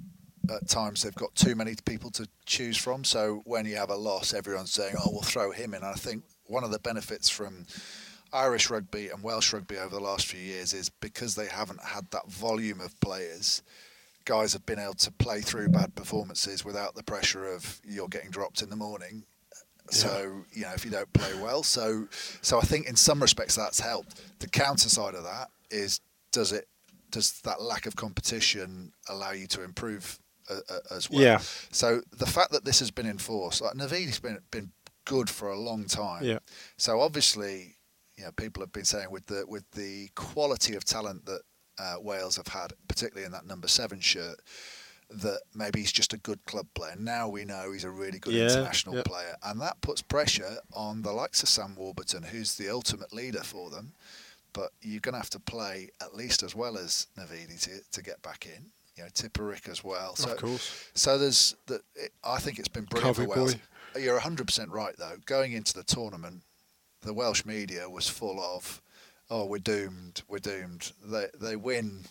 at times they've got too many people to choose from. So when you have a loss, everyone's saying, "Oh, we'll throw him in." And I think one of the benefits from Irish rugby and Welsh rugby over the last few years is because they haven't had that volume of players. Guys have been able to play through bad performances without the pressure of you're getting dropped in the morning. So, if you don't play well. So I think in some respects that's helped. The counter side of that is, does that lack of competition allow you to improve as well? Yeah. So the fact that this has been enforced, like Navidi's been good for a long time. Yeah. So obviously, people have been saying with the quality of talent that Wales have had, particularly in that number 7 shirt, that maybe he's just a good club player. Now we know he's a really good international player, and that puts pressure on the likes of Sam Warburton, who's the ultimate leader for them. But you're going to have to play at least as well as Navidi to get back in. Tipuric as well. So, of course. So I think it's been brilliant for Wales. You're 100% right though. Going into the tournament, the Welsh media was full of, "Oh, we're doomed. We're doomed." They win.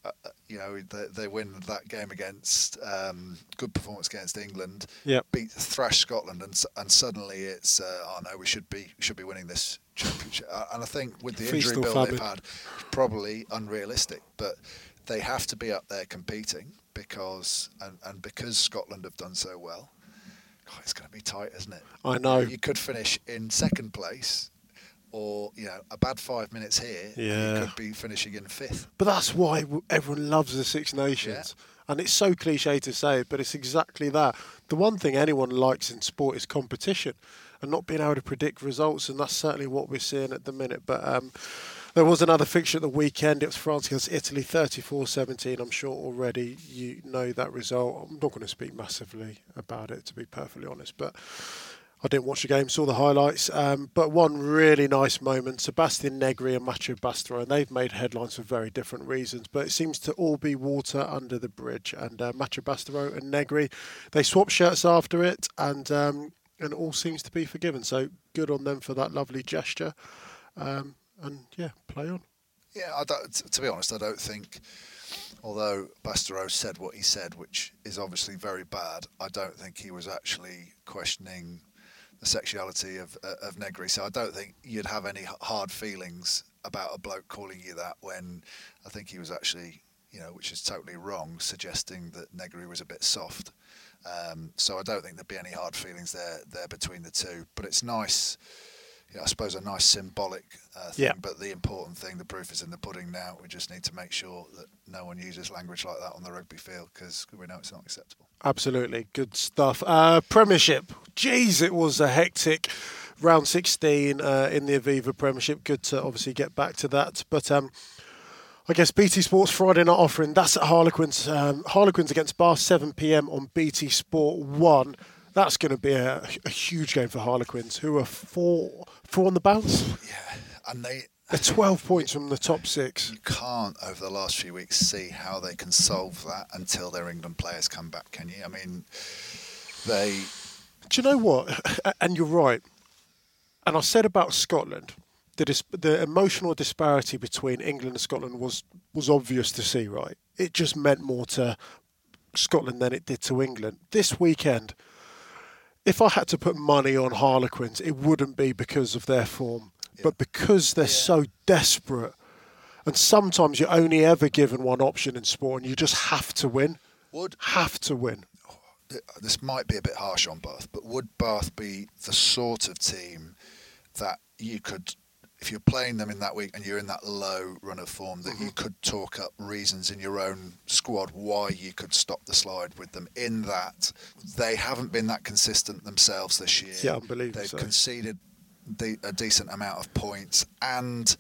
They win that game against good performance against England. Yep. Thrash Scotland, and suddenly it's "Oh no, we should be winning this championship." And I think with the injury bill they've had, it's probably unrealistic. But they have to be up there competing because Scotland have done so well. God, it's going to be tight, isn't it? I know. You could finish in second place. Or a bad 5 minutes here, and you could be finishing in 5th. But that's why everyone loves the Six Nations. And it's so cliche to say it, but it's exactly that. The one thing anyone likes in sport is competition and not being able to predict results, and that's certainly what we're seeing at the minute. But there was another fixture at the weekend. It was France against Italy, 34-17. I'm sure already you know that result. I'm not going to speak massively about it, to be perfectly honest, but I didn't watch the game, saw the highlights. But one really nice moment, Sébastien Negri and Mathieu Bastareaud, and they've made headlines for very different reasons, but it seems to all be water under the bridge. And Mathieu Bastareaud and Negri, they swapped shirts after it, and it all seems to be forgiven. So good on them for that lovely gesture. Play on. Yeah, to be honest, I don't think, although Bastareaud said what he said, which is obviously very bad, I don't think he was actually questioning the sexuality of Negri. So I don't think you'd have any hard feelings about a bloke calling you that when I think he was actually, which is totally wrong, suggesting that Negri was a bit soft. So I don't think there'd be any hard feelings there between the two. But it's nice, I suppose a nice symbolic thing. But the important thing, the proof is in the pudding now. We just need to make sure that no one uses language like that on the rugby field, because we know it's not acceptable. Absolutely. Good stuff. Premiership. Jeez, it was a hectic round 16 in the Aviva Premiership. Good to obviously get back to that. But I guess BT Sports Friday night offering, that's at Harlequins. Harlequins against Bath, 7 p.m. on BT Sport 1. That's going to be a huge game for Harlequins, who are four on the bounce. Yeah, and they're 12 points from the top 6. You can't, over the last few weeks, see how they can solve that until their England players come back, can you? I mean, they... Do you know what? And you're right. And I said about Scotland, the emotional disparity between England and Scotland was obvious to see, right? It just meant more to Scotland than it did to England. This weekend, if I had to put money on Harlequins, it wouldn't be because of their form, but because they're so desperate. And sometimes you're only ever given one option in sport, and you just have to win. Have to win. This might be a bit harsh on Bath, but would Bath be the sort of team that you could, if you're playing them in that week and you're in that low run of form, that you could talk up reasons in your own squad why you could stop the slide with them, in that they haven't been that consistent themselves this year. Yeah, unbelievable. They've conceded a decent amount of points, and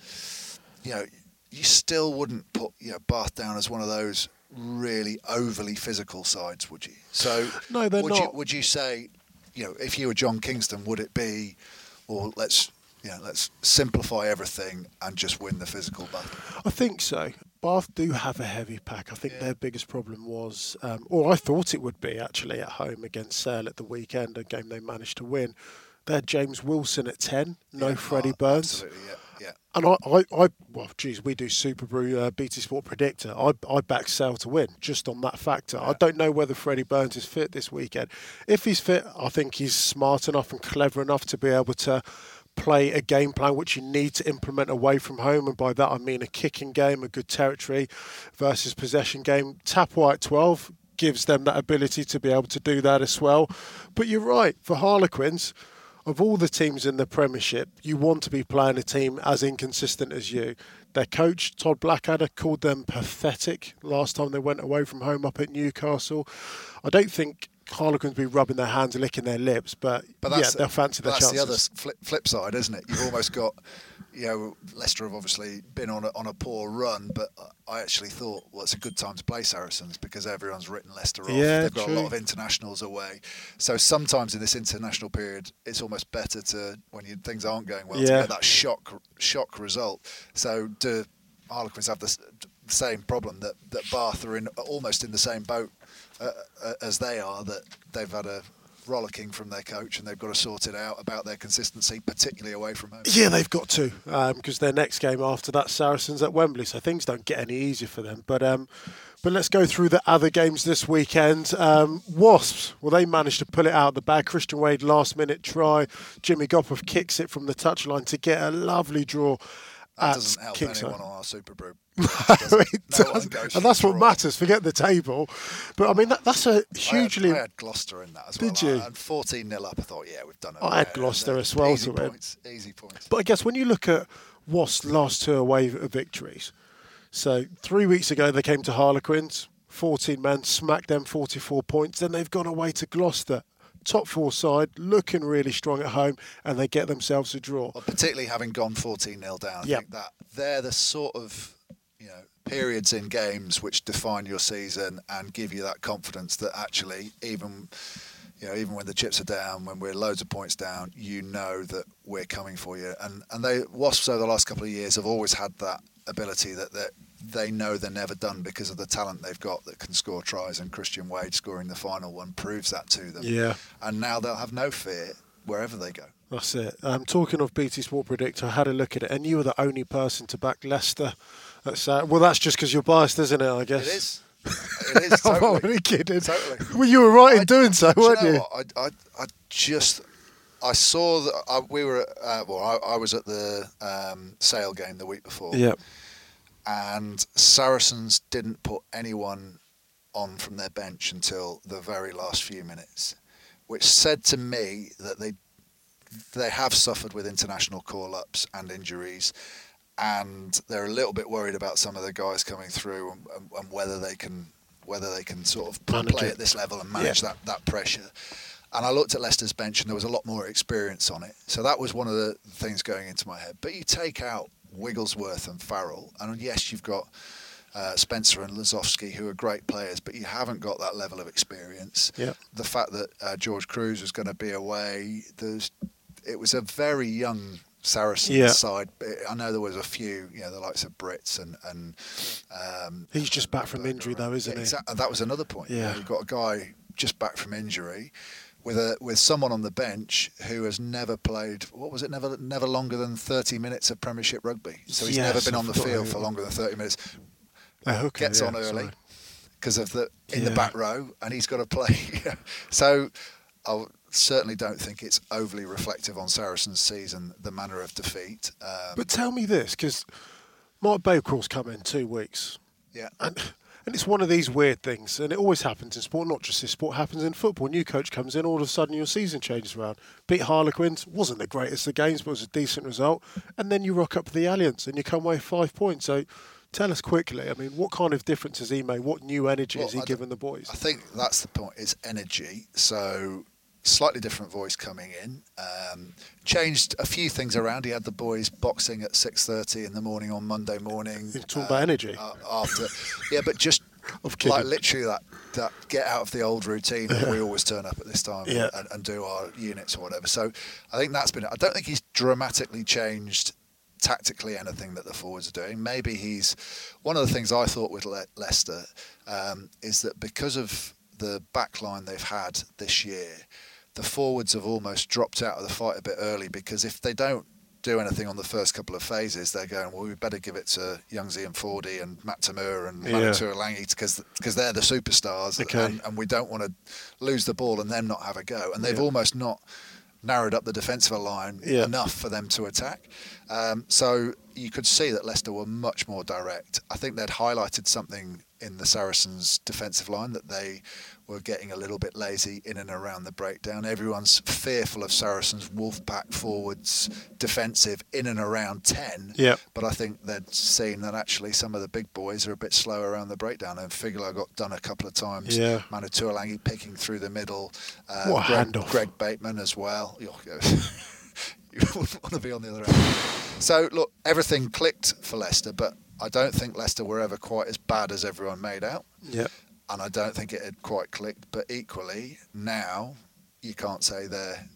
you still wouldn't put Bath down as one of those really overly physical sides, would you? So no, they're not. Would you say, if you were John Kingston, would it be, well, let's simplify everything and just win the physical battle? I think so. Bath do have a heavy pack. I think their biggest problem was, or I thought it would be actually, at home against Sale at the weekend, a game they managed to win. They had James Wilson at 10, Freddie Burns. Absolutely, Yeah. And well, geez, we do Super Brew BT Sport Predictor. I back Sale to win just on that factor. Yeah. I don't know whether Freddie Burns is fit this weekend. If he's fit, I think he's smart enough and clever enough to be able to play a game plan which you need to implement away from home, and by that I mean a kicking game, a good territory versus possession game. Tapua at 12 gives them that ability to be able to do that as well. But you're right, for Harlequins, of all the teams in the Premiership, you want to be playing a team as inconsistent as you. Their coach, Todd Blackadder, called them pathetic last time they went away from home up at Newcastle. I don't think Harlequins be rubbing their hands and licking their lips, but yeah, they'll fancy their chances. That's the other flip side, isn't it? You've almost got, Leicester have obviously been on a poor run, but I actually thought, well, it's a good time to play Saracens because everyone's written Leicester off. Yeah, they've got true. a lot of internationals away. So sometimes in this international period, it's almost better to, when things aren't going well, to get that shock result. So do Harlequins have the same problem that Bath are almost in the same boat as they are, that they've had a rollicking from their coach and they've got to sort it out about their consistency, particularly away from home? Yeah, they've got to, because their next game after that, Saracens at Wembley, so things don't get any easier for them. But let's go through the other games this weekend. Wasps, well, they managed to pull it out of the bag. Christian Wade last-minute try. Jimmy Gopov kicks it from the touchline to get a lovely draw. That doesn't help anyone on our Super Brew. It does. And that's what matters. Forget the table. But I mean, that's a hugely. I had Gloucester in that as well. Did you? And 14-0 up. I thought, yeah, we've done it. I had Gloucester as well to win. Easy points. But I guess when you look at Wasps' last two away victories, so 3 weeks ago they came to Harlequins, 14 men, smacked them 44 points. Then they've gone away to Gloucester. Top four side, looking really strong at home, and they get themselves a draw. Well, particularly having gone 14-0 down, I think that they're the sort of periods in games which define your season and give you that confidence that actually even when the chips are down, when we're loads of points down, that we're coming for you. And Wasps over the last couple of years have always had that ability that they know they're never done because of the talent they've got that can score tries, and Christian Wade scoring the final one proves that to them. Yeah. And now they'll have no fear wherever they go. That's it. Talking of BT Sport Predictor, I had a look at it, and you were the only person to back Leicester. Well, that's just because you're biased, isn't it, I guess? It is. It is, totally. I'm only kidding. Totally. Well, you were right in doing so, weren't you? What? I saw that I was at the Sale game the week before. Yep. And Saracens didn't put anyone on from their bench until the very last few minutes, which said to me that they have suffered with international call-ups and injuries, and they're a little bit worried about some of the guys coming through and whether they can sort of play at this level and manage that pressure. And I looked at Leicester's bench and there was a lot more experience on it. So that was one of the things going into my head. But you take out Wigglesworth and Farrell, and yes, you've got Spencer and Lazowski, who are great players, but you haven't got that level of experience. Yep. The fact that George Cruz was going to be away, it was a very young Saracens side. I know there was a few, the likes of Brits and he's just back from injury though, isn't he? Exactly. That was another point. Yeah. You've got a guy just back from injury with someone on the bench who has never played, never longer than 30 minutes of Premiership rugby. So he's never been on the field for longer than 30 minutes. Gets on early because of the back row, and he's got to play. So I certainly don't think it's overly reflective on Saracens' season, the manner of defeat. But tell me this, because Mark Baycroft's come in 2 weeks. Yeah. And it's one of these weird things, and it always happens in sport, not just this sport, happens in football. New coach comes in, all of a sudden your season changes around. Beat Harlequins, wasn't the greatest of games, but it was a decent result. And then you rock up to the Allianz and you come away 5 points. So tell us quickly, I mean, what kind of difference has he made? What new energy has he given the boys? I think that's the point, is energy. So slightly different voice coming in. Changed a few things around. He had the boys boxing at 6:30 in the morning on Monday morning. You're talking about energy. But just like literally that get out of the old routine. We always turn up at this time and do our units or whatever. So I think that's been. I don't think he's dramatically changed tactically anything that the forwards are doing. Maybe he's one of the things I thought with Leicester is that because of the backline they've had this year, the forwards have almost dropped out of the fight a bit early, because if they don't do anything on the first couple of phases, they're going, well, we better give it to young Ian Fordy and Matt Tamur and Manu Tuolangi because they're the superstars, and we don't want to lose the ball and them not have a go. And they've almost not narrowed up the defensive line enough for them to attack. So you could see that Leicester were much more direct. I think they'd highlighted something in the Saracens' defensive line, that they were getting a little bit lazy in and around the breakdown. Everyone's fearful of Saracens' Wolfpack forwards defensive in and around 10. Yep. But I think they'd seen that actually some of the big boys are a bit slow around the breakdown. And Figalo got done a couple of times. Yeah. Manu Tuolangi picking through the middle. What a handoff. Greg Bateman as well. You wouldn't want to be on the other end. So, look, everything clicked for Leicester, but I don't think Leicester were ever quite as bad as everyone made out. Yep. And I don't think it had quite clicked. But equally, now you can't say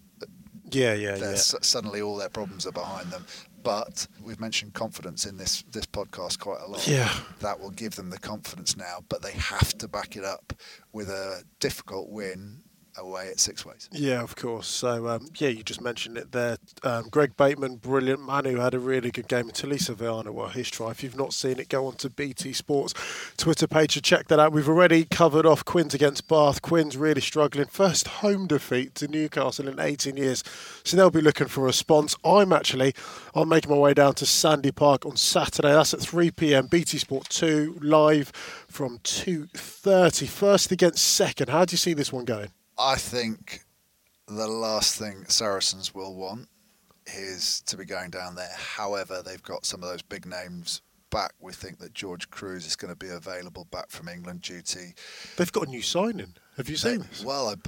suddenly all their problems are behind them. But we've mentioned confidence in this podcast quite a lot. Yeah. That will give them the confidence now. But they have to back it up with a difficult win away at Six Ways. Yeah, of course. So, you just mentioned it there. Greg Bateman, brilliant. Manu had a really good game. And Talisa Viana, well, his try. If you've not seen it, go on to BT Sports Twitter page to check that out. We've already covered off Quins against Bath. Quins really struggling. First home defeat to Newcastle in 18 years. So they'll be looking for a response. I'm making my way down to Sandy Park on Saturday. That's at 3 p.m. BT Sport 2 live from 2:30. First against second. How do you see this one going? I think the last thing Saracens will want is to be going down there. However, they've got some of those big names back. We think that George Cruz is going to be available back from England duty. They've got a new signing. Have you seen this? Well, I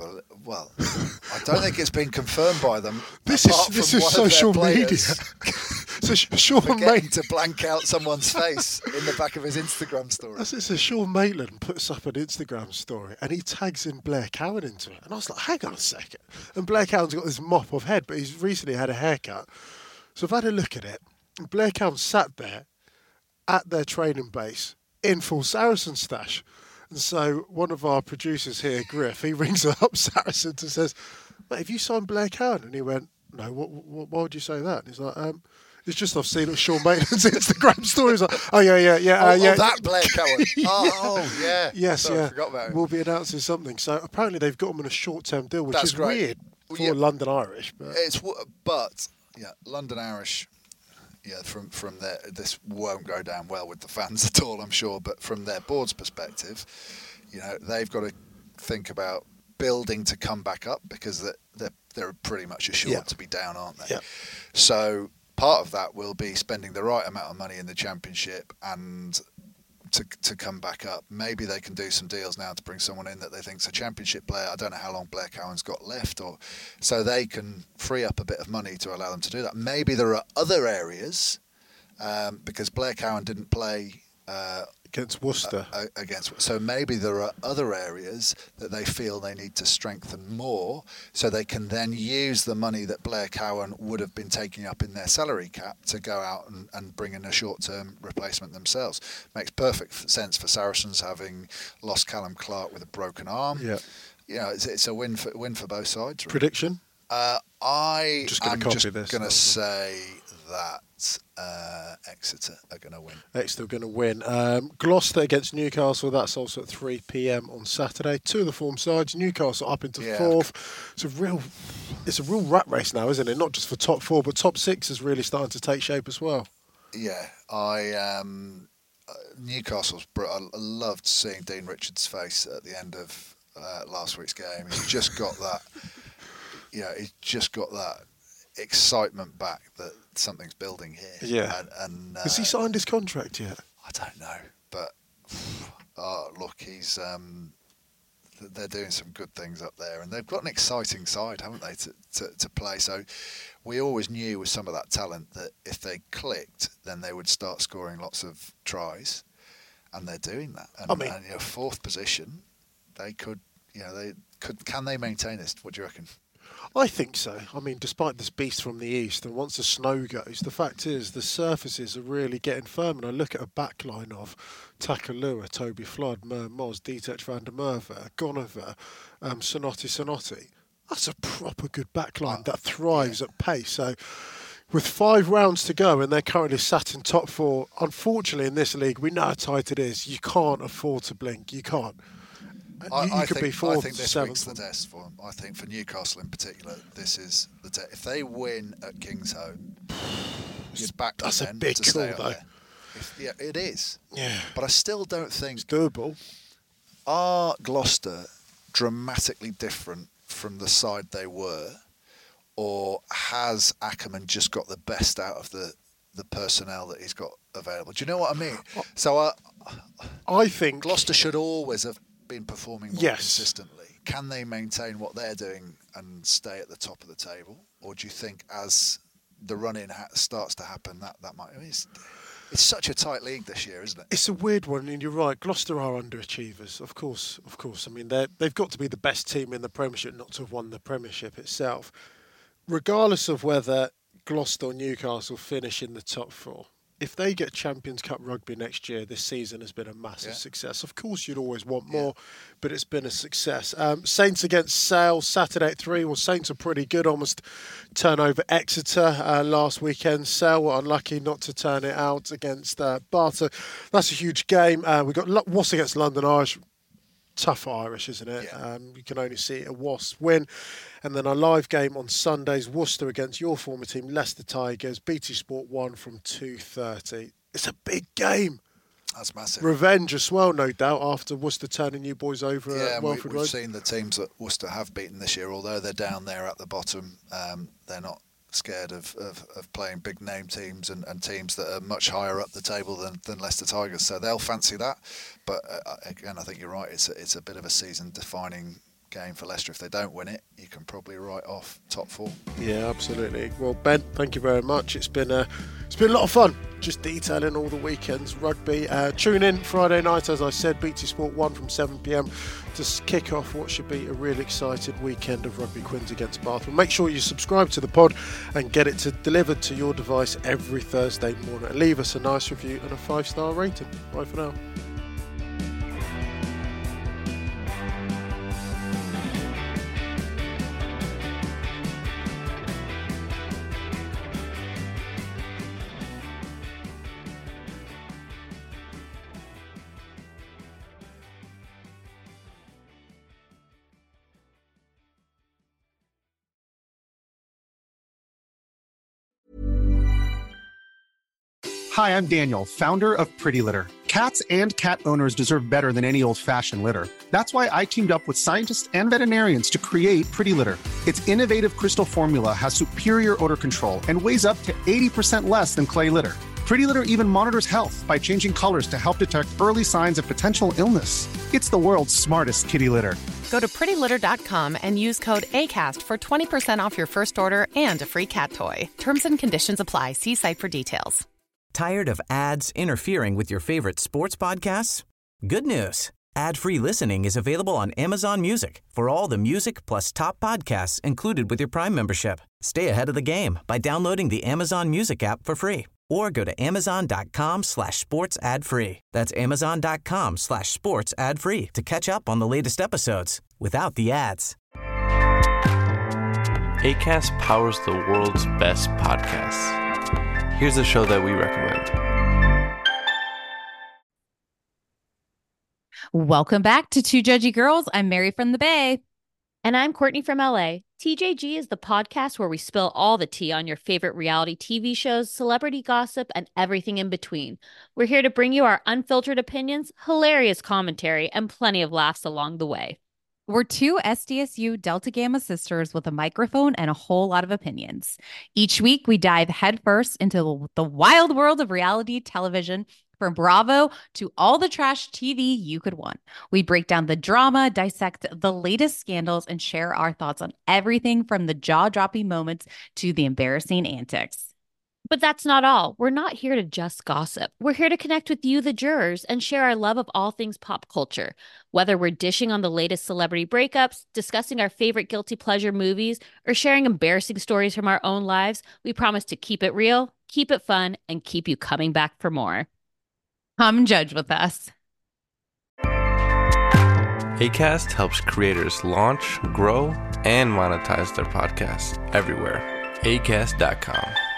don't think it's been confirmed by them. This is social media. So Sean Maitland to blank out someone's face in the back of his Instagram story. So Sean Maitland puts up an Instagram story and he tags in Blair Cowan into it. And I was like, hang on a second. And Blair Cowan's got this mop of head, but he's recently had a haircut. So I've had a look at it. And Blair Cowan sat there at their training base in full Saracen stash. And so one of our producers here, Griff, he rings up Saracen and says, mate, have you signed Blair Cowan? And he went, no, why would you say that? And he's like, it's just I've seen it Sean Maitland's Instagram story. He's like, that Blair Cowan. Yeah. Yes, Sorry, I forgot about him. We'll be announcing something. So apparently they've got him on a short-term deal, which is great. Weird for London Irish. But London Irish. Yeah, from there, this won't go down well with the fans at all, I'm sure. But from their board's perspective, they've got to think about building to come back up because they're pretty much assured to be down, aren't they? Yeah. So part of that will be spending the right amount of money in the Championship and to come back up. Maybe they can do some deals now to bring someone in that they think's a Championship player. I don't know how long Blair Cowan's got left, so they can free up a bit of money to allow them to do that. Maybe there are other areas because Blair Cowan didn't play against Worcester. So maybe there are other areas that they feel they need to strengthen more, so they can then use the money that Blair Cowan would have been taking up in their salary cap to go out and bring in a short-term replacement themselves. Makes perfect sense for Saracens, having lost Callum Clark with a broken arm. Yeah, it's a win for both sides. Really. Prediction? I just am going to say that Exeter are going to win. Exeter are going to win. Gloucester against Newcastle, that's also at 3 p.m. on Saturday. Two of the form sides, Newcastle up into fourth. It's a real rat race now, isn't it? Not just for top four, but top six is really starting to take shape as well. Yeah, Newcastle's. I loved seeing Dean Richards' face at the end of last week's game. He's just got that. He's just got that excitement back that something's building here. Yeah. And has he signed his contract yet? I don't know, but look, he's. They're doing some good things up there, and they've got an exciting side, haven't they, to play. So we always knew with some of that talent that if they clicked, then they would start scoring lots of tries, and they're doing that. And, fourth position, they could. Can they maintain this? What do you reckon? I think so. Despite this beast from the east, and once the snow goes, the fact is the surfaces are really getting firm. And I look at a backline of Takalua, Toby Flood, Mer Moz, Ditech van der Merwe, Gonover, Sonotti. That's a proper good backline that thrives at pace. So with 5 rounds to go and they're currently sat in top 4, unfortunately in this league, we know how tight it is. You can't afford to blink. You can't. I think this week's the test for them. I think for Newcastle in particular, this is the test. If they win at Kingsholm, you'd back them That's a big to stay call, up there. Yeah, it is. Yeah. But I still don't think... It's doable. Are Gloucester dramatically different from the side they were, or has Ackerman just got the best out of the personnel that he's got available? Do you know what I mean? So I think Gloucester should always have been performing more Yes. consistently. Can they maintain what they're doing and stay at the top of the table, or do you think as the run-in starts to happen, that might... I mean, it's such a tight league this year, isn't it? it's a weird one, and you're right. Gloucester are underachievers, of course. I mean, they've got to be the best team in the Premiership not to have won the Premiership itself. Regardless of whether Gloucester or Newcastle finish in the top 4, if they get Champions Cup rugby next year, this season has been a massive success. Of course, you'd always want more, but it's been a success. Saints against Sale, Saturday at 3. Well, Saints are pretty good, almost turn over Exeter last weekend. Sale were unlucky not to turn it out against Barter. That's a huge game. We've got Wasps against London Irish. Tough Irish, isn't it? Yeah. You can only see a Wasps win. And then our live game on Sundays, Worcester against your former team, Leicester Tigers, BT Sport 1 from 2:30. It's a big game. That's massive. Revenge as well, no doubt, after Worcester turning you boys over at Welford Road. We've seen the teams that Worcester have beaten this year, although they're down there at the bottom. They're not scared of playing big name teams and teams that are much higher up the table than Leicester Tigers, so they'll fancy that. But again, I think you're right, it's a bit of a season defining game for Leicester. If they don't win it, you can probably write off top 4. Yeah, absolutely. Well, Ben, thank you very much. It's been a lot of fun just detailing all the weekend's rugby. Tune in Friday night, as I said, BT Sport 1 from 7 p.m. to kick off what should be a really exciting weekend of rugby Quins against Bath. Make sure you subscribe to the pod and get it delivered to your device every Thursday morning. And leave us a nice review and a 5-star rating. Bye for now. Hi, I'm Daniel, founder of Pretty Litter. Cats and cat owners deserve better than any old-fashioned litter. That's why I teamed up with scientists and veterinarians to create Pretty Litter. Its innovative crystal formula has superior odor control and weighs up to 80% less than clay litter. Pretty Litter even monitors health by changing colors to help detect early signs of potential illness. It's the world's smartest kitty litter. Go to prettylitter.com and use code ACAST for 20% off your first order and a free cat toy. Terms and conditions apply. See site for details. Tired of ads interfering with your favorite sports podcasts? Good news. Ad-free listening is available on Amazon Music for all the music plus top podcasts included with your Prime membership. Stay ahead of the game by downloading the Amazon Music app for free or go to amazon.com/sports ad free. That's amazon.com/sports ad free to catch up on the latest episodes without the ads. Acast powers the world's best podcasts. Here's a show that we recommend. Welcome back to Two Judgy Girls. I'm Mary from the Bay. And I'm Courtney from LA. TJG is the podcast where we spill all the tea on your favorite reality TV shows, celebrity gossip, and everything in between. We're here to bring you our unfiltered opinions, hilarious commentary, and plenty of laughs along the way. We're two SDSU Delta Gamma sisters with a microphone and a whole lot of opinions. Each week, we dive headfirst into the wild world of reality television, from Bravo to all the trash TV you could want. We break down the drama, dissect the latest scandals, and share our thoughts on everything from the jaw-dropping moments to the embarrassing antics. But that's not all. We're not here to just gossip. We're here to connect with you, the jurors, and share our love of all things pop culture. Whether we're dishing on the latest celebrity breakups, discussing our favorite guilty pleasure movies, or sharing embarrassing stories from our own lives, we promise to keep it real, keep it fun, and keep you coming back for more. Come judge with us. Acast helps creators launch, grow, and monetize their podcasts everywhere. Acast.com.